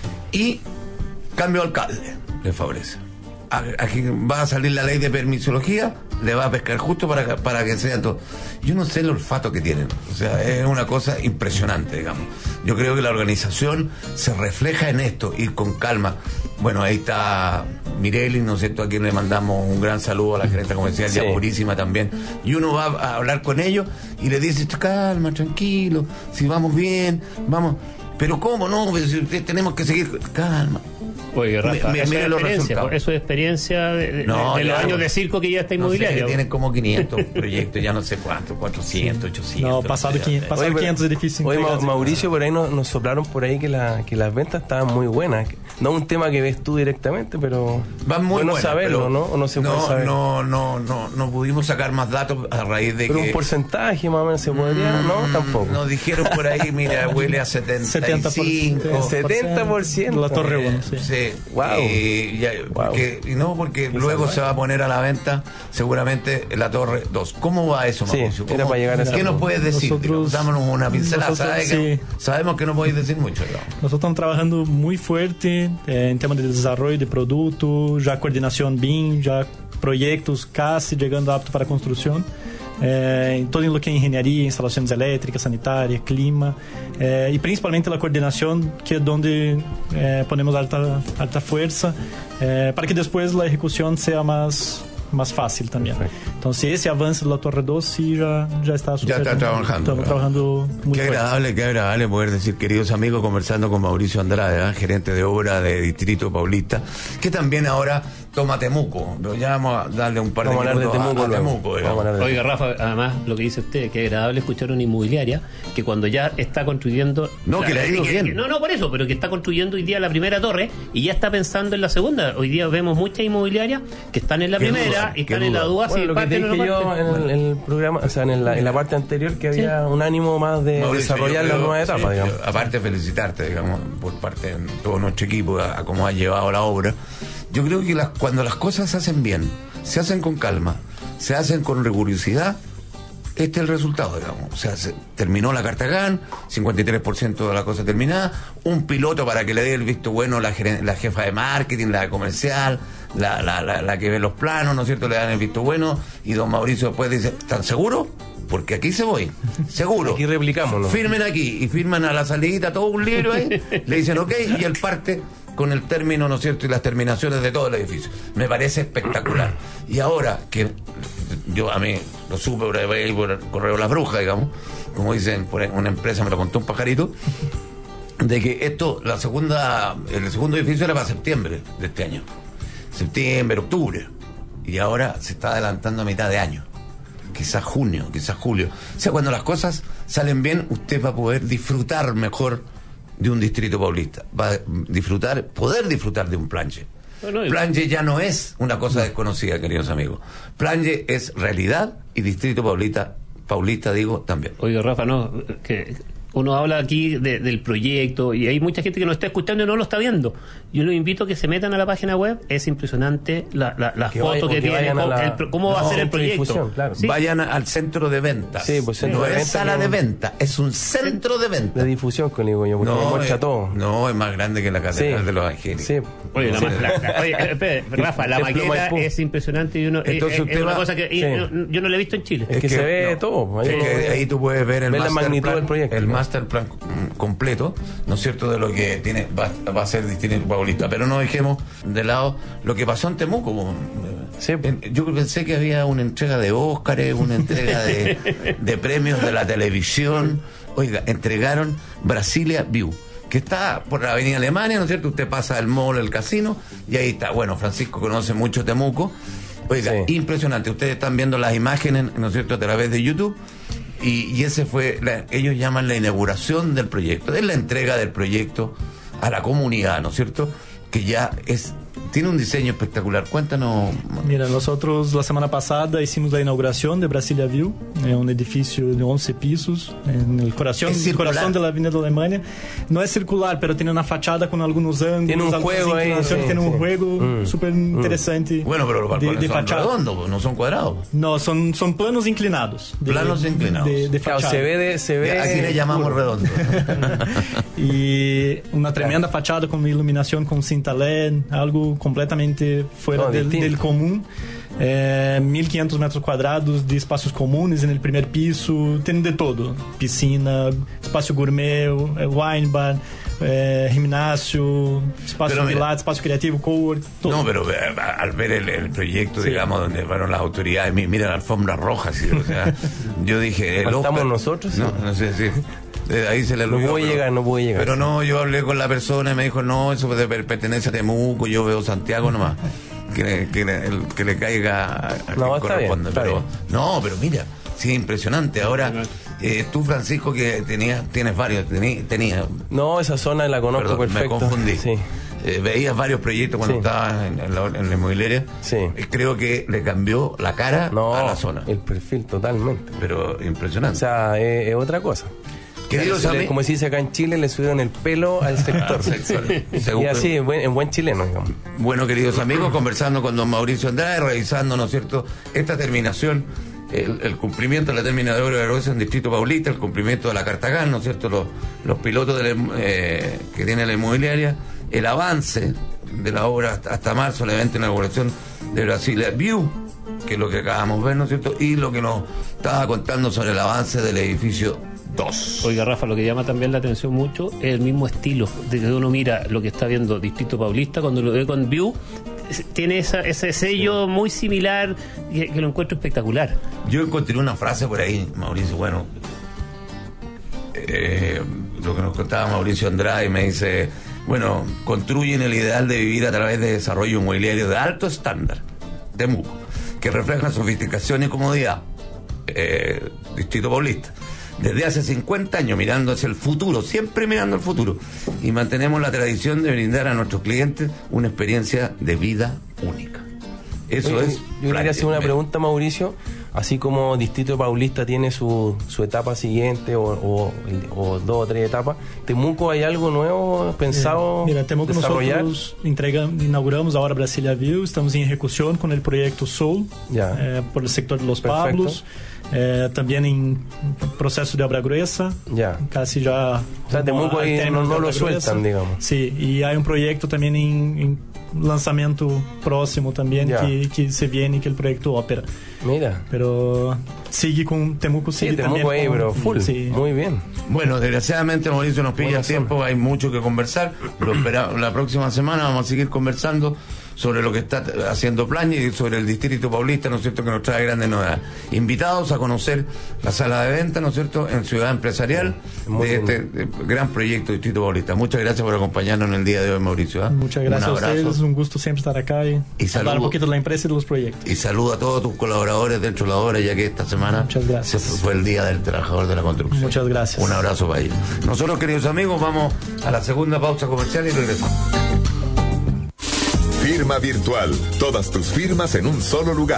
Y cambio de alcalde, le favorece. Aquí va a salir la ley de permisología, le va a pescar justo para, para que sea todo. Yo no sé el olfato que tienen, o sea, es una cosa impresionante, digamos. Yo creo que la organización se refleja en esto, ir con calma. Bueno, ahí está Mireli, ¿no es cierto?, a quien le mandamos un gran saludo a la gerente comercial, sí. Ya purísima también. Y uno va a hablar con ellos y le dice, calma, tranquilo, si vamos bien, vamos. Pero ¿cómo no? Tenemos que seguir, calma. Oye, Rafa, me, me, eso, es los resultados. Eso es experiencia de, de, no, de los años de circo que ya está inmobiliario. No sé, tienen como quinientos proyectos, ya no sé cuántos, cuatrocientos, ochocientos. No, pasado quinientos, pasado oye, quinientos es difícil. Oye, Mauricio, por ahí nos, nos soplaron por ahí que, la, que las ventas estaban muy buenas. No un tema que ves tú directamente, pero van muy bueno buenas, saberlo, pero ¿no? ¿O no se no, puede saber? No, no, no, no pudimos sacar más datos a raíz de pero que... un porcentaje más o menos se podría, ¿no? Tampoco. Nos dijeron por ahí, mira, huele a setenta y cinco. setenta por ciento. La Torre uno, sí. Sí. Wow. Y, ya, wow. Porque, y no, porque luego se va a poner a la venta seguramente la Torre dos. ¿Cómo va eso, Mauricio? Sí, era para llegar a ¿Qué nos puedes decir? Nosotros, Dámonos una pincelada. nosotros, ¿Sabes? sí. Sabemos que no podéis decir mucho. ¿No? Nosotros estamos trabajando muy fuerte eh, en temas de desarrollo de producto, ya coordinación B I M, ya proyectos casi llegando apto para construcción. Eh, en todo lo que es ingeniería, instalaciones eléctricas, sanitarias, clima, eh, y principalmente la coordinación, que es donde eh, ponemos alta, alta fuerza, eh, para que después la ejecución sea más, más fácil también. Perfecto. Entonces ese avance de la Torre dos sí ya, ya está sucediendo. Ya está trabajando. Estamos trabajando muy Qué fuerte. agradable, qué agradable poder decir, queridos amigos, conversando con Mauricio Andrade, ¿eh? gerente de obra de Distrito Paulista, que también ahora toma Temuco. Pero ya vamos a darle un par vamos de minutos de Temuco, a, a Temuco. Vamos a de... Oiga, Rafa, además lo que dice usted, que es agradable escuchar una inmobiliaria que cuando ya está construyendo... No, que le ha ido bien. Que, no, no, por eso, pero que está construyendo hoy día la primera torre y ya está pensando en la segunda. Hoy día vemos muchas inmobiliarias que están en la primera duda, y están en la duda. Bueno, si lo que te dije yo en el, en el programa, o sea, en la, en la parte anterior, que había sí. un ánimo más de Mauricio, desarrollar la nueva etapa, sí, digamos. Yo, aparte felicitarte, digamos, por parte de todo nuestro equipo, a, a cómo ha llevado la obra. Yo creo que las, cuando las cosas se hacen bien, se hacen con calma, se hacen con rigurosidad, este es el resultado, digamos. O sea, se terminó la Cartagán, cincuenta y tres por ciento de la cosa terminada, un piloto para que le dé el visto bueno la, la jefa de marketing, la comercial, la, la, la, la que ve los planos, ¿no es cierto? Le dan el visto bueno y don Mauricio después dice, ¿están seguros? Porque aquí se voy, seguro. Aquí replicamos, ¿no? Firmen aquí y firman a la salidita todo un libro ahí, le dicen ok y él parte con el término, ¿no es cierto?, y las terminaciones de todo el edificio. Me parece espectacular. Y ahora que yo a mí lo supe por, ahí, por el correo de las brujas, digamos, como dicen, por una empresa me lo contó un pajarito, de que esto, la segunda, el segundo edificio era para septiembre de este año. Septiembre, octubre. Y ahora se está adelantando a mitad de año. Quizás junio, quizás julio. O sea, cuando las cosas salen bien, usted va a poder disfrutar mejor de un Distrito Paulista, va a disfrutar, poder disfrutar de un Plange. Bueno, Plange ya no es una cosa desconocida, queridos amigos. Plange es realidad y Distrito Paulista, Paulista digo, también. Oiga, Rafa, no, que uno habla aquí de, del proyecto y hay mucha gente que nos está escuchando y no lo está viendo. Yo los invito a que se metan a la página web. Es impresionante la, la, la foto vaya, que, que tiene, cómo, la... el, cómo no, va a ser el proyecto. Claro. ¿Sí? Vayan al centro de ventas. Sí, pues centro no de es venta sala de venta, es un centro de venta. De difusión, con digo yo, porque no, muestra es, todo. No, es más grande que la Catedral sí. de los Ángeles. Sí. Oye, la, la, la, oye espere, Rafa, la maqueta es impresionante y uno, Entonces, es, es una cosa que sí. y, yo no la he visto en Chile. Es, es que, que se ve no, todo. Ahí, es que ahí tú puedes ver el ver master la magnitud plan, del proyecto. El master plan completo, ¿no es cierto?, de lo que tiene va, va a ser Distrito Paulista. Pero no dejemos de lado lo que pasó en Temuco. Sí. Yo pensé que había una entrega de Óscares, una entrega de, de premios de la televisión. Oiga, entregaron Brasilia View, que está por la avenida Alemania, ¿no es cierto? Usted pasa el mall, el casino, y ahí está. Bueno, Francisco conoce mucho Temuco. Oiga, sí. Impresionante. Ustedes están viendo las imágenes, ¿no es cierto?, a través de YouTube. Y, y ese fue, la, ellos llaman la inauguración del proyecto, es la entrega del proyecto a la comunidad, ¿no es cierto?, que ya es tiene un diseño espectacular. Cuéntanos. Mira, nosotros la semana pasada hicimos la inauguración de Brasilia View, eh, un edificio de once pisos en el corazón, el corazón de la Avenida de Alemania. No es circular, pero tiene una fachada con algunos ángulos. Tiene un juego ahí. Sí, tiene sí. un juego mm. súper interesante. Bueno, pero los balcones de, de son fachada. redondos, no son cuadrados. No, son, son planos inclinados. De, planos inclinados. De, de claro, se ve, de, se ve. Aquí le llamamos redondo. Y una tremenda fachada con iluminación con cinta L E D, algo completamente fuera no, del, del común. Eh, mil quinientos metros cuadrados de espacios comunes en el primer piso, tienen de todo: piscina, espacio gourmet, wine bar, eh, gimnasio, espacio de lado, espacio creativo, cowork, todo. No, pero al ver el, el proyecto, sí, digamos, donde fueron las autoridades, mira la alfombra roja, ¿sí? O sea, yo dije, el ¿estamos Oscar, nosotros? No, no sé si... Ahí se le no puedo llegar, no puedo llegar. Pero no, yo hablé con la persona y me dijo, no, eso pertenece a Temuco, yo veo Santiago nomás. Que, que, el, que le caiga a, a no, quien corresponde. Bien, pero bien. No, pero mira, sí, impresionante. Ahora, eh, tú, Francisco, que tenías, tienes varios, tenías... Tenía, no, esa zona la conozco. Perdón, perfecto. Me confundí. Sí. Eh, veías varios proyectos cuando sí. estabas en, en, la, en la inmobiliaria. Sí. Eh, creo que le cambió la cara no, a la zona. El perfil totalmente. Pero impresionante. O sea, es, es otra cosa. Queridos le, como se dice acá en Chile, le subieron el pelo al sector. Y así, en buen, en buen chileno, digamos. Bueno, queridos amigos, conversando con don Mauricio Andrade, revisando, ¿no es cierto?, esta terminación, el, el cumplimiento de la terminal de obra de Agroesa en Distrito Paulista, el cumplimiento de la Carta G A N, ¿no es cierto?, los, los pilotos de la, eh, que tiene la inmobiliaria, el avance de la obra hasta, hasta marzo, el evento de inauguración de Brasilia View, que es lo que acabamos de ver, ¿no es cierto?, y lo que nos estaba contando sobre el avance del edificio dos. Oiga, Rafa, lo que llama también la atención mucho es el mismo estilo de que uno mira lo que está viendo Distrito Paulista, cuando lo ve con View, tiene esa, ese sello sí. muy similar que, que lo encuentro espectacular. Yo encontré una frase por ahí, Mauricio, bueno, eh, lo que nos contaba Mauricio Andrade, me dice, bueno, construyen el ideal de vivir a través de desarrollo inmobiliario de alto estándar, Temuco, que refleja sofisticación y comodidad, eh, Distrito Paulista. Desde hace cincuenta años mirando hacia el futuro, siempre mirando al futuro, y mantenemos la tradición de brindar a nuestros clientes una experiencia de vida única. Eso Oye, es. Yo quería hacer una pregunta, Mauricio. Así como Distrito Paulista tiene su, su etapa siguiente o, o, o dos o tres etapas, ¿Temuco hay algo nuevo pensado? Eh, mira, Temuco desarrollar? Nosotros entregamos, inauguramos ahora Brasilia View, estamos en ejecución con el proyecto Soul, eh, por el sector de Los Perfecto. Pablos, eh, también en proceso de obra gruesa, ya. casi ya... O sea, Temuco ahí no, no lo sueltan, digamos. Sí, y hay un proyecto también en, en lanzamiento próximo también que, que se viene, que el proyecto Ópera. Mira. Pero sigue con Temuco, sigue sí, Temuco también ahí, con, pero full. Sí. Muy bien. Bueno, desgraciadamente, Mauricio, nos pilla el tiempo, hay mucho que conversar, pero espera, la próxima semana vamos a seguir conversando sobre lo que está haciendo Plaña y sobre el Distrito Paulista, ¿no es cierto?, que nos trae grandes novedades. Invitados a conocer la sala de venta, ¿no es cierto?, en Ciudad Empresarial, muy de bien. Este de gran proyecto Distrito Paulista. Muchas gracias por acompañarnos en el día de hoy, Mauricio. ¿eh? Muchas gracias a ustedes, un gusto siempre estar acá y, y hablar saludo, un poquito de la empresa y de los proyectos. Y saludo a todos tus colaboradores dentro de la obra, ya que esta semana Muchas gracias. se fue el Día del Trabajador de la Construcción. Muchas gracias. Un abrazo para ellos. Nosotros, queridos amigos, vamos a la segunda pausa comercial y regresamos. Firma Virtual. Todas tus firmas en un solo lugar.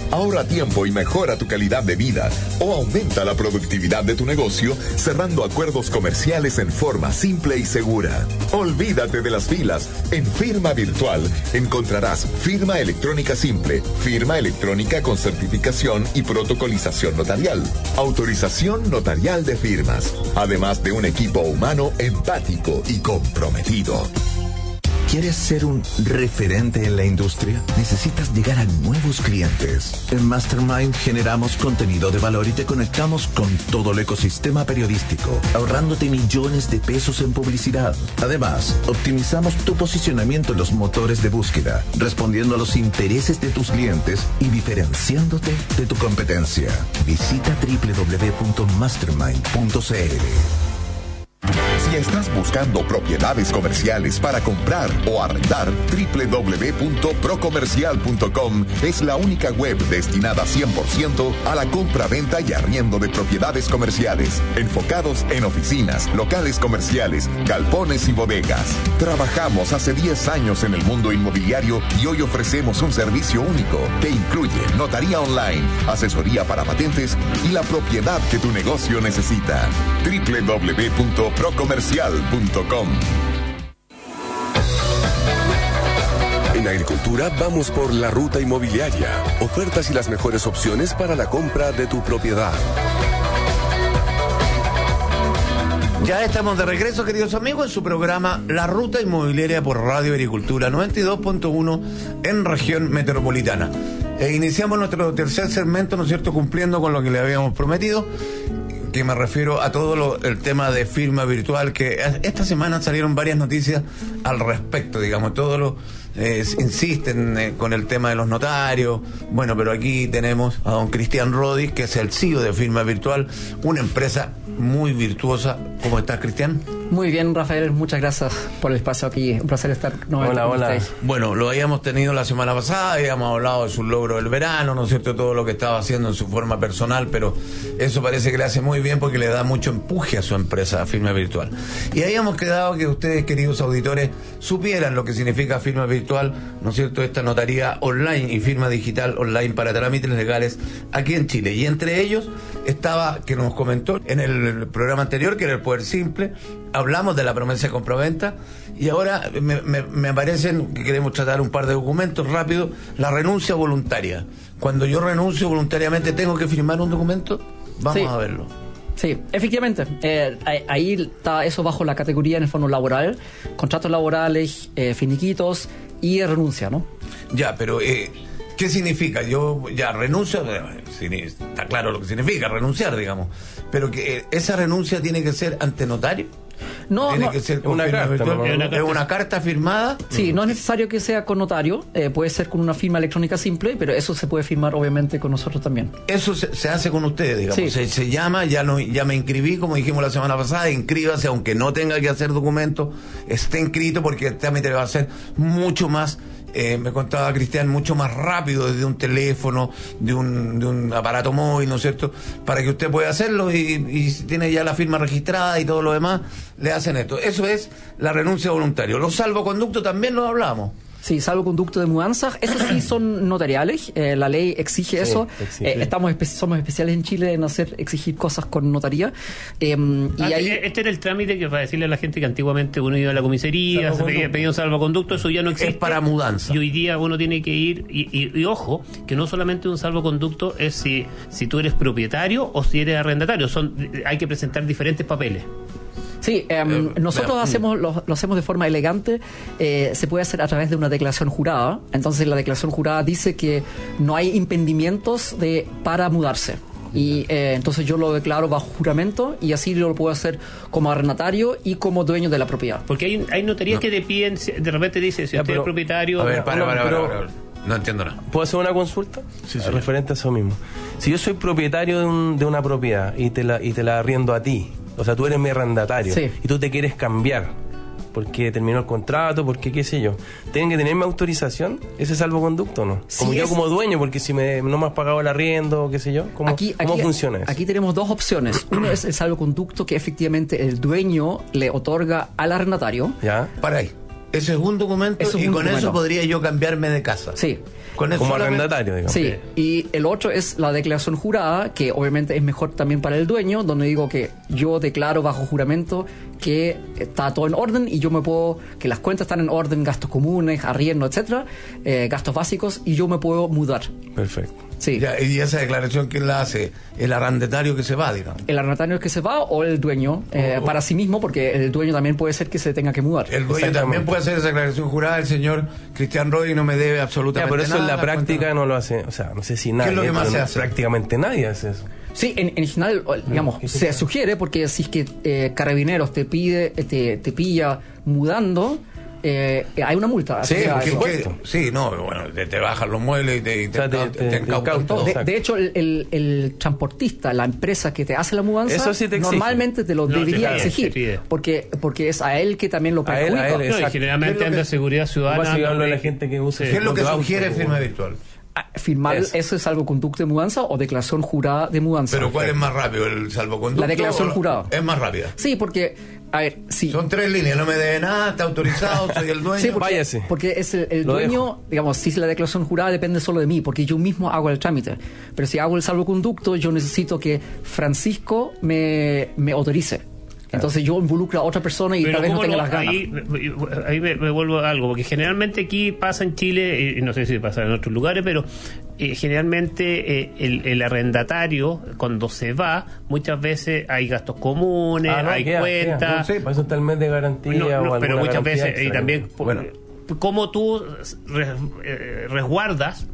Ahorra tiempo y mejora tu calidad de vida o aumenta la productividad de tu negocio cerrando acuerdos comerciales en forma simple y segura. Olvídate de las filas. En Firma Virtual encontrarás firma electrónica simple, firma electrónica con certificación y protocolización notarial, autorización notarial de firmas, además de un equipo humano empático y comprometido. ¿Quieres ser un referente en la industria? Necesitas llegar a nuevos clientes. En Mastermind generamos contenido de valor y te conectamos con todo el ecosistema periodístico, ahorrándote millones de pesos en publicidad. Además, optimizamos tu posicionamiento en los motores de búsqueda, respondiendo a los intereses de tus clientes y diferenciándote de tu competencia. Visita doble u doble u doble u punto mastermind punto c l. Si estás buscando propiedades comerciales para comprar o arrendar, doble u doble u doble u punto procomercial punto com es la única web destinada cien por ciento a la compra, venta y arriendo de propiedades comerciales, enfocados en oficinas, locales comerciales, galpones y bodegas. Trabajamos hace diez años en el mundo inmobiliario y hoy ofrecemos un servicio único que incluye notaría online, asesoría para patentes y la propiedad que tu negocio necesita. doble u doble u doble u punto procomercial punto com. En Agricultura vamos por la ruta inmobiliaria. Ofertas y las mejores opciones para la compra de tu propiedad. Ya estamos de regreso, queridos amigos, en su programa La Ruta Inmobiliaria por Radio Agricultura noventa y dos punto uno en región metropolitana. E iniciamos nuestro tercer segmento, ¿no es cierto?, cumpliendo con lo que le habíamos prometido, que me refiero a todo lo, el tema de firma virtual, que esta semana salieron varias noticias al respecto, digamos, todos los eh, insisten eh, con el tema de los notarios. Bueno, pero aquí tenemos a don Cristian Rodis, que es el C E O de Firma Virtual, una empresa muy virtuosa. ¿Cómo estás, Cristian? Muy bien, Rafael, muchas gracias por el espacio aquí. Un placer estar nuevamente hola, con hola. ustedes. Bueno, lo habíamos tenido la semana pasada, habíamos hablado de su logro del verano, ¿no es cierto? Todo lo que estaba haciendo en su forma personal, pero eso parece que le hace muy bien porque le da mucho empuje a su empresa, a Firma Virtual. Y habíamos quedado que ustedes, queridos auditores, supieran lo que significa Firma Virtual, ¿no es cierto? Esta notaría online y firma digital online para trámites legales aquí en Chile. Y entre ellos estaba, que nos comentó en el programa anterior, que era el Poder Simple. Hablamos de la promesa de compraventa y ahora me, me, me aparecen que queremos tratar un par de documentos rápido. La renuncia voluntaria. Cuando yo renuncio voluntariamente, ¿tengo que firmar un documento? Vamos sí. a verlo. Sí, efectivamente. Eh, ahí está eso bajo la categoría en el fondo laboral, contratos laborales, eh, finiquitos y renuncia, ¿no? Ya, pero eh, ¿qué significa? Yo ya renuncio, está claro lo que significa renunciar, digamos, pero que eh, esa renuncia tiene que ser ante notario. No, Tiene no, que ser una carta, ¿no? ¿Es una carta? ¿Es una carta firmada? Sí, no es necesario que sea con notario, eh, puede ser con una firma electrónica simple, pero eso se puede firmar obviamente con nosotros también. Eso se, se hace con ustedes, digamos. Sí. Se, se llama, ya, no, ya me inscribí, como dijimos la semana pasada, inscríbase, aunque no tenga que hacer documentos, esté inscrito porque el trámite va a ser mucho más... Eh, me contaba Cristian, mucho más rápido desde un teléfono, de un, de un aparato móvil, ¿no es cierto? Para que usted pueda hacerlo y, y si tiene ya la firma registrada y todo lo demás, le hacen esto. Eso es la renuncia voluntaria. Los salvoconductos también lo hablamos. Sí, salvoconducto de mudanzas, esos sí son notariales, eh, la ley exige sí, eso, exige. Eh, estamos espe- somos especiales en Chile en hacer exigir cosas con notaría. Eh, y ah, ahí... Este era el trámite que para decirle a la gente que antiguamente uno iba a la comisaría, se pedía, pedía un salvoconducto, eso ya no existe. Es para mudanza. Y hoy día uno tiene que ir, y, y, y ojo, que no solamente un salvoconducto es si, si tú eres propietario o si eres arrendatario, son hay que presentar diferentes papeles. Sí, eh, eh, nosotros vean. hacemos lo, lo hacemos de forma elegante, eh, se puede hacer a través de una declaración jurada. Entonces la declaración jurada dice que no hay impedimentos de, para mudarse. Y eh, entonces yo lo declaro bajo juramento y así lo puedo hacer como arrendatario y como dueño de la propiedad. Porque hay, hay notarías no. que te piden, de repente dice, si ya, usted pero, es propietario... A ver, para, no, para, pero, para, para, para. No entiendo nada. ¿Puedo hacer una consulta? Sí, sí. Referente a eso mismo. Si yo soy propietario de, un, de una propiedad y te la y te la arriendo a ti, o sea, tú eres mi arrendatario, sí, y tú te quieres cambiar porque terminó el contrato, porque qué sé yo, ¿tienen que tener mi autorización ese salvoconducto o no? Como sí, yo es... como dueño, porque si me, no me has pagado el arriendo, qué sé yo, ¿cómo, aquí, ¿cómo aquí, funciona eso? Aquí tenemos dos opciones. Uno es el salvoconducto que efectivamente el dueño le otorga al arrendatario. ¿Ya? Para ahí. Ese es un documento eso es y un con documento. eso podría yo cambiarme de casa. Sí. Con eso como solamente... arrendatario, digamos. Sí, y el otro es la declaración jurada, que obviamente es mejor también para el dueño, donde digo que yo declaro bajo juramento que está todo en orden y yo me puedo, que las cuentas están en orden, gastos comunes, arriendo, etcétera, eh, gastos básicos, y yo me puedo mudar. Perfecto. Sí. Ya, y esa declaración, ¿quién la hace? El arrendatario que se va, digamos. El arrendatario que se va o el dueño eh, Oh. para sí mismo, porque el dueño también puede ser que se tenga que mudar. El dueño también puede hacer esa declaración jurada. El señor Cristian Roy no me debe Ya, absolutamente pero eso nada. en la práctica cuenta- no lo hace, o sea, no sé si nadie, es lo que más pero se no- hace? prácticamente nadie hace eso. Sí, en, en general, digamos, ¿qué se sugiere, porque si es que eh, Carabineros te pide, eh, te, te pilla mudando, eh, hay una multa. Sí, O sea, porque- eso- que- sí, no, bueno, te, te bajan los muebles y te, y te, O sea, te- incau- te- te te incautan incautan todo. De, Exacto. de hecho, el, el, el transportista, la empresa que te hace la mudanza, Eso sí te exige. normalmente te lo No, debería te pide, exigir, te pide. porque porque es a él que también lo A él, perjudica. a él, No, y exacto. generalmente ¿Qué es lo anda que- seguridad ciudadana. Igual si hablo de la eh, gente que usa... ¿Qué es lo que los autos, sugiere pues, firma bueno. virtual? Ah, Firmar Eso. eso es salvoconducto de mudanza o declaración jurada de mudanza. Pero ¿cuál es más rápido? ¿El salvoconducto? La declaración o- jurada. Es más rápida. Sí, porque, a ver, sí. Son tres líneas, no me debe nada, está autorizado, soy el dueño. Sí, porque, Váyase. porque es el, el Lo dueño, dejo. digamos, si es la declaración jurada depende solo de mí, porque yo mismo hago el trámite. Pero si hago el salvoconducto, yo necesito que Francisco me, me autorice. Entonces yo involucro a otra persona y Pero tal vez no ¿cómo tenga lo- las ganas. ahí, ahí me, me vuelvo a algo, porque generalmente aquí pasa en Chile, y no sé si pasa en otros lugares, pero eh, generalmente eh, el, el arrendatario, cuando se va, muchas veces hay gastos comunes, Ah, no, hay queda, cuentas. queda. No sé, para eso está el mes de garantía No, no, o alguna pero muchas garantía veces, y extra, también, ¿no? Bueno. cómo tú res- eh, resguardas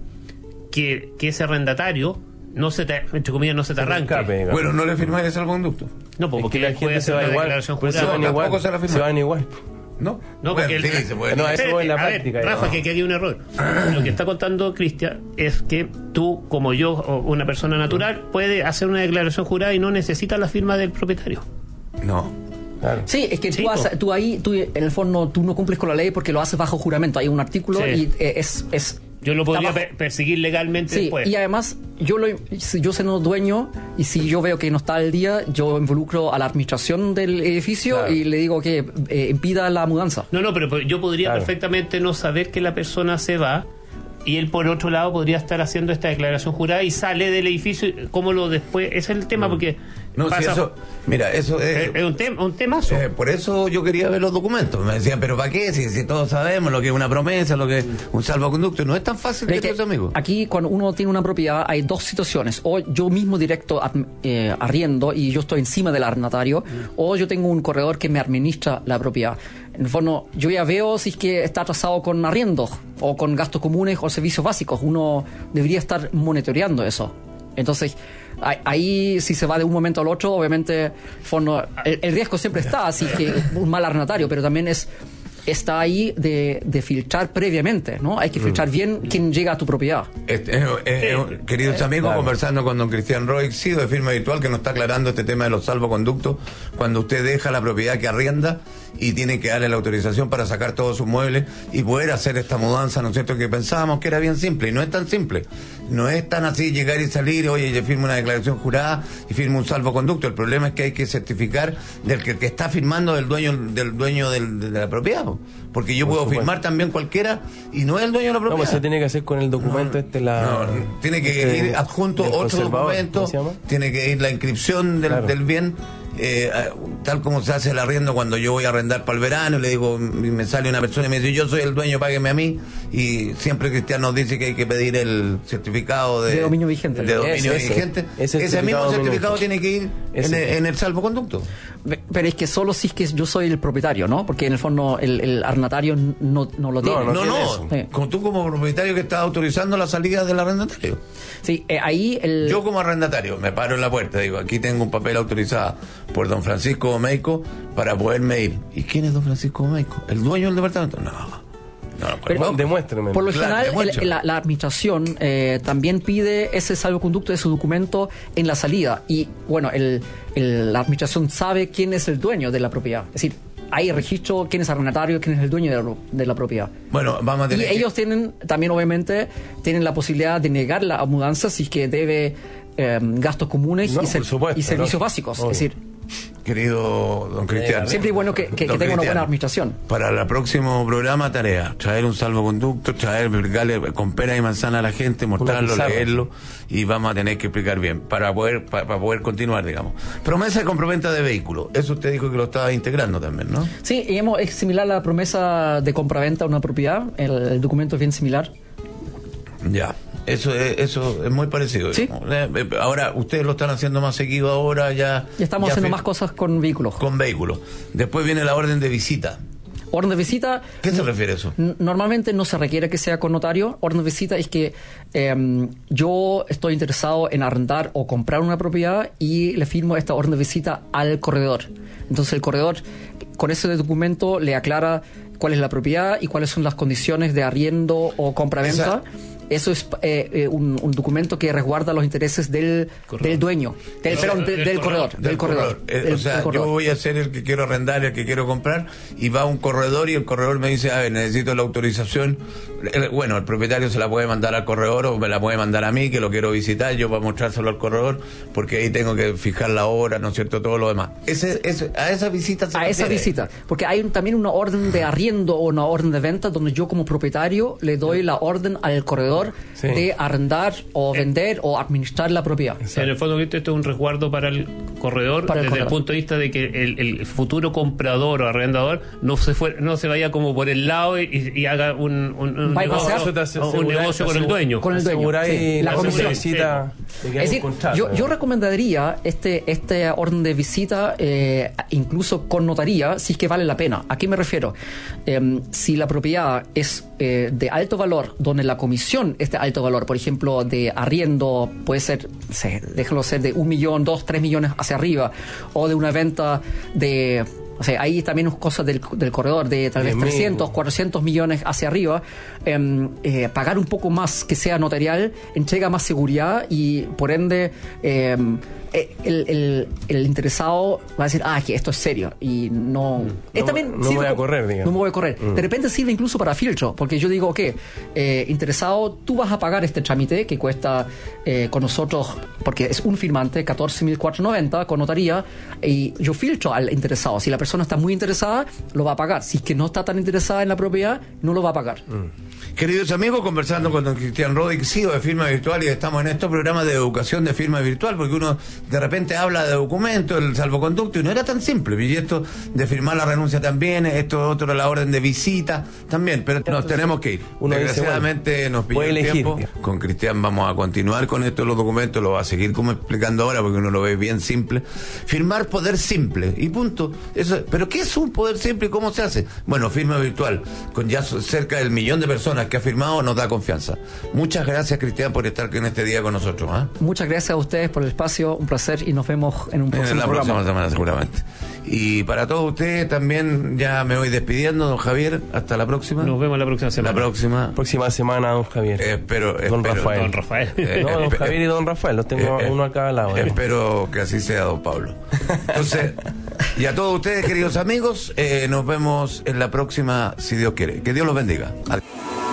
que, que ese arrendatario no se te, entre comillas, no se te Se te arranque. escape, digamos. Bueno, no le firmáis el salvoconducto. No, pues, Es porque que la él puede gente se hacer va una igual, declaración pues se jurada. van No, igual, tampoco se la firma. se van igual. ¿No? No, Bueno, porque sí, el- se puede. No, decir. eso es la a ver, práctica, Rafa, digamos. que aquí hay un error. Lo que está contando Cristian es que tú, como yo, o una persona natural, puede hacer una declaración jurada y no necesita la firma del propietario. No. Claro. Sí, es que Sí, tú, po. haces- tú ahí, tú, en el fondo, tú no cumples con la ley porque lo haces bajo juramento. Hay un artículo Sí. y eh, es, es... Yo lo podría está bajo- per- perseguir legalmente Sí, después. y además, yo lo, si yo siendo dueño y si yo veo que no está al día, yo involucro a la administración del edificio Claro. y le digo que eh, impida la mudanza. No, no, pero pues, yo podría Claro. perfectamente no saber que la persona se va y él por otro lado podría estar haciendo esta declaración jurada y sale del edificio. ¿Cómo lo después? Ese es el tema, porque No, si pasa- eso. Mira, eso es. es, es un, tema un temazo. Eh, por eso yo quería ver los documentos. Me decían, ¿pero para qué? Si, si todos sabemos lo que es una promesa, lo que es un salvoconducto. No es tan fácil Es que que todo eso, amigo. aquí, cuando uno tiene una propiedad, hay dos situaciones. O yo mismo directo ad- eh, arriendo y yo estoy encima del arrendatario, o yo tengo un corredor que me administra la propiedad. En el fondo, yo ya veo si es que está atrasado con arriendos, o con gastos comunes o servicios básicos. Uno debería estar monitoreando eso. Entonces, ahí- ahí si se va de un momento al otro, obviamente, en el, fondo, el, el riesgo siempre está, así que un mal arrendatario, pero también es está ahí de, de filtrar previamente, ¿no? Hay que filtrar bien quién llega a tu propiedad. Este, eh, eh, eh, queridos amigos, claro. conversando con don Cristian Roy, sí, de firma virtual, que nos está aclarando este tema de los salvoconductos, cuando usted deja la propiedad que arrienda y tiene que darle la autorización para sacar todos sus muebles y poder hacer esta mudanza, ¿no es cierto? Que pensábamos que era bien simple, y no es tan simple. No es tan así llegar y salir, oye, yo firmo una declaración jurada y firmo un salvoconducto. El problema es que hay que certificar del que, que está firmando del dueño del dueño del- de la propiedad. Porque yo Por puedo supuesto. firmar también cualquiera y no es el dueño de la No, propiedad. pues se tiene que hacer con el documento este, la... No, tiene que este, ir adjunto del otro conservador, documento, ¿cómo se llama? tiene que ir la inscripción del, Claro. del bien, eh, tal como se hace el arriendo cuando yo voy a arrendar para el verano, y le digo, y me sale una persona y me dice, yo soy el dueño, págueme a mí, y siempre Cristian nos dice que hay que pedir el certificado de, De dominio vigente. de dominio Ese, ese. vigente. Ese Ese mismo certificado de certificado dominio. tiene que ir en Ese. el, en el salvoconducto. Pero es que solo si es que yo soy el propietario, ¿no? Porque en el fondo el, el arrendatario no, no lo tiene. No No, tiene no, eso. Sí. como tú como propietario que estás autorizando la salida del arrendatario. Sí, eh, ahí el... Yo como arrendatario me paro en la puerta, digo, aquí tengo un papel autorizado por don Francisco Omeico para poderme ir. ¿Y quién es don Francisco Omeico? ¿El dueño del departamento? No, no, no, Pero- no. Demuéstrame. Por lo Claro, general, demuestra. el- la, la administración eh, también pide ese salvoconducto de su documento en la salida. Y bueno, el, el- la administración sabe quién es el dueño de la propiedad. Es decir, hay registro quién es arrendatario, quién es el dueño de la, de la propiedad. Bueno, vamos a Y tener que- ellos tienen también, obviamente, tienen la posibilidad de negar la mudanza si es que debe eh, gastos comunes No, y, ser- por supuesto, y servicios lógico, básicos. obvio. Es decir, querido don Cristian. Siempre es bueno que, que, que tenga una buena administración. Para el próximo programa, tarea, traer un salvoconducto, traer, explicarle con pera y manzana a la gente, mostrarlo, leerlo, y vamos a tener que explicar bien, para poder para, para poder continuar, digamos. Promesa de compraventa de vehículos, eso usted dijo que lo estaba integrando también, ¿no? Sí, y hemos, es similar a la promesa de compraventa de una propiedad, el, el documento es bien similar. Ya. Eso es, eso es muy parecido. ¿Sí? Ahora, ustedes lo están haciendo más seguido ahora, ya... Ya estamos ya haciendo fe... más cosas con vehículos. Con vehículos. Después viene la orden de visita. Orden de visita... ¿Qué se refiere a eso? Normalmente no se requiere que sea con notario. Orden de visita es que eh, yo estoy interesado en arrendar o comprar una propiedad y le firmo esta orden de visita al corredor. Entonces el corredor, con ese documento, le aclara cuál es la propiedad y cuáles son las condiciones de arriendo o compra-venta. Eso es eh, eh, un, un documento que resguarda los intereses del, del dueño, del, perdón, del, del corredor. Del, del corredor. corredor. Eh, del, o sea, del corredor. Yo voy a ser el que quiero arrendar, el que quiero comprar, y va un corredor y el corredor me dice, a ver, necesito la autorización. El, bueno, el propietario se la puede mandar al corredor o me la puede mandar a mí, que lo quiero visitar, yo voy a mostrárselo al corredor, porque ahí tengo que fijar la hora, ¿no es cierto?, todo lo demás. Ese, ese, a esa visita se A esa visita, porque hay un, también una orden de arriendo o una orden de venta donde yo como propietario le doy la orden al corredor sí. de arrendar o vender eh, o administrar la propiedad. En el fondo, esto es un resguardo para el corredor para el desde corredor. El punto de vista de que el, el futuro comprador o arrendador no se fue, no se vaya como por el lado y, y haga un, un, un negocio, un negocio con el dueño. Con el dueño. Sí, la comisión. Visita, es decir, contrato, yo, yo recomendaría este, este orden de visita eh, incluso con notaría si es que vale la pena. ¿A qué me refiero? Eh, si la propiedad es eh, de alto valor, donde la comisión es de alto valor, por ejemplo, de arriendo puede ser, no sé, déjalo ser de un millón, dos, tres millones hacia arriba, o de una venta de, o sea, ahí también es cosas del, del corredor de tal vez trescientos, cuatrocientos millones hacia arriba, eh, eh, pagar un poco más que sea notarial entrega más seguridad y por ende eh, el, el, el interesado va a decir, ah, que esto es serio y no... Mm. Es no también, no me voy a correr, digamos. No me voy a correr. Mm. De repente sirve incluso para filtro, porque yo digo, ok, eh, interesado, tú vas a pagar este trámite que cuesta eh, con nosotros, porque es un firmante, catorce mil cuatrocientos noventa con notaría, y yo filtro al interesado. Si la persona está muy interesada, lo va a pagar. Si es que no está tan interesada en la propiedad, no lo va a pagar. Mm. Queridos amigos, conversando con don Cristian Rodic, C E O de Firma Virtual, y estamos en estos programas de educación de firma virtual, porque uno de repente habla de documentos, el salvoconducto, y no era tan simple. Y esto de firmar la renuncia también, esto otro, la orden de visita también, pero nos tenemos que ir. Uno Desgraciadamente dice, bueno, nos pilló el tiempo. Con Cristian vamos a continuar con esto, los documentos, lo va a seguir como explicando ahora, porque uno lo ve bien simple. Firmar poder simple, y punto. Eso, ¿pero qué es un poder simple y cómo se hace? Bueno, firma virtual, con ya cerca del millón de personas que ha firmado, nos da confianza. Muchas gracias, Cristian, por estar en este día con nosotros. ¿eh? Muchas gracias a ustedes por el espacio, un placer, y nos vemos en un próximo en la programa. próxima semana, seguramente. Y para todos ustedes también ya me voy despidiendo, don Javier. Hasta la próxima. Nos vemos la próxima semana. La próxima. Próxima semana, don Javier. Eh, espero, don espero, Rafael. Don Rafael. Eh, no, don Javier y don Rafael. Los tengo eh, uno a cada lado. Eh, espero que así sea, don Pablo. Entonces, y a todos ustedes, queridos amigos, eh, nos vemos en la próxima, si Dios quiere. Que Dios los bendiga. Adiós.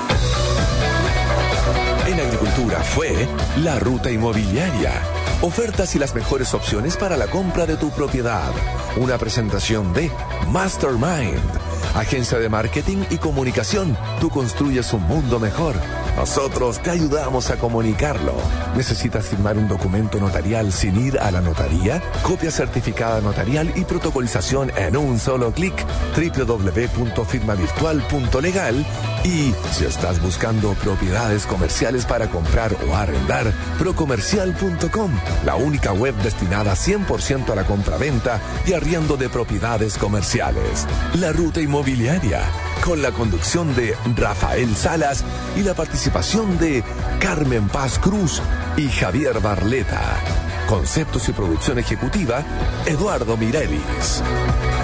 En Agricultura fue La Ruta Inmobiliaria. Ofertas y las mejores opciones para la compra de tu propiedad. Una presentación de Mastermind. Agencia de marketing y comunicación. Tú construyes un mundo mejor. Nosotros te ayudamos a comunicarlo. ¿Necesitas firmar un documento notarial sin ir a la notaría? Copia certificada notarial y protocolización en un solo clic. doble u doble u doble u punto firma virtual punto legal. Y si estás buscando propiedades comerciales para comprar o arrendar, procomercial punto com, la única web destinada cien por ciento a la compraventa y arriendo de propiedades comerciales. La Ruta Inmobiliaria, con la conducción de Rafael Salas y la participación de Carmen Paz Cruz y Javier Barleta. Conceptos y producción ejecutiva, Eduardo Mirelis.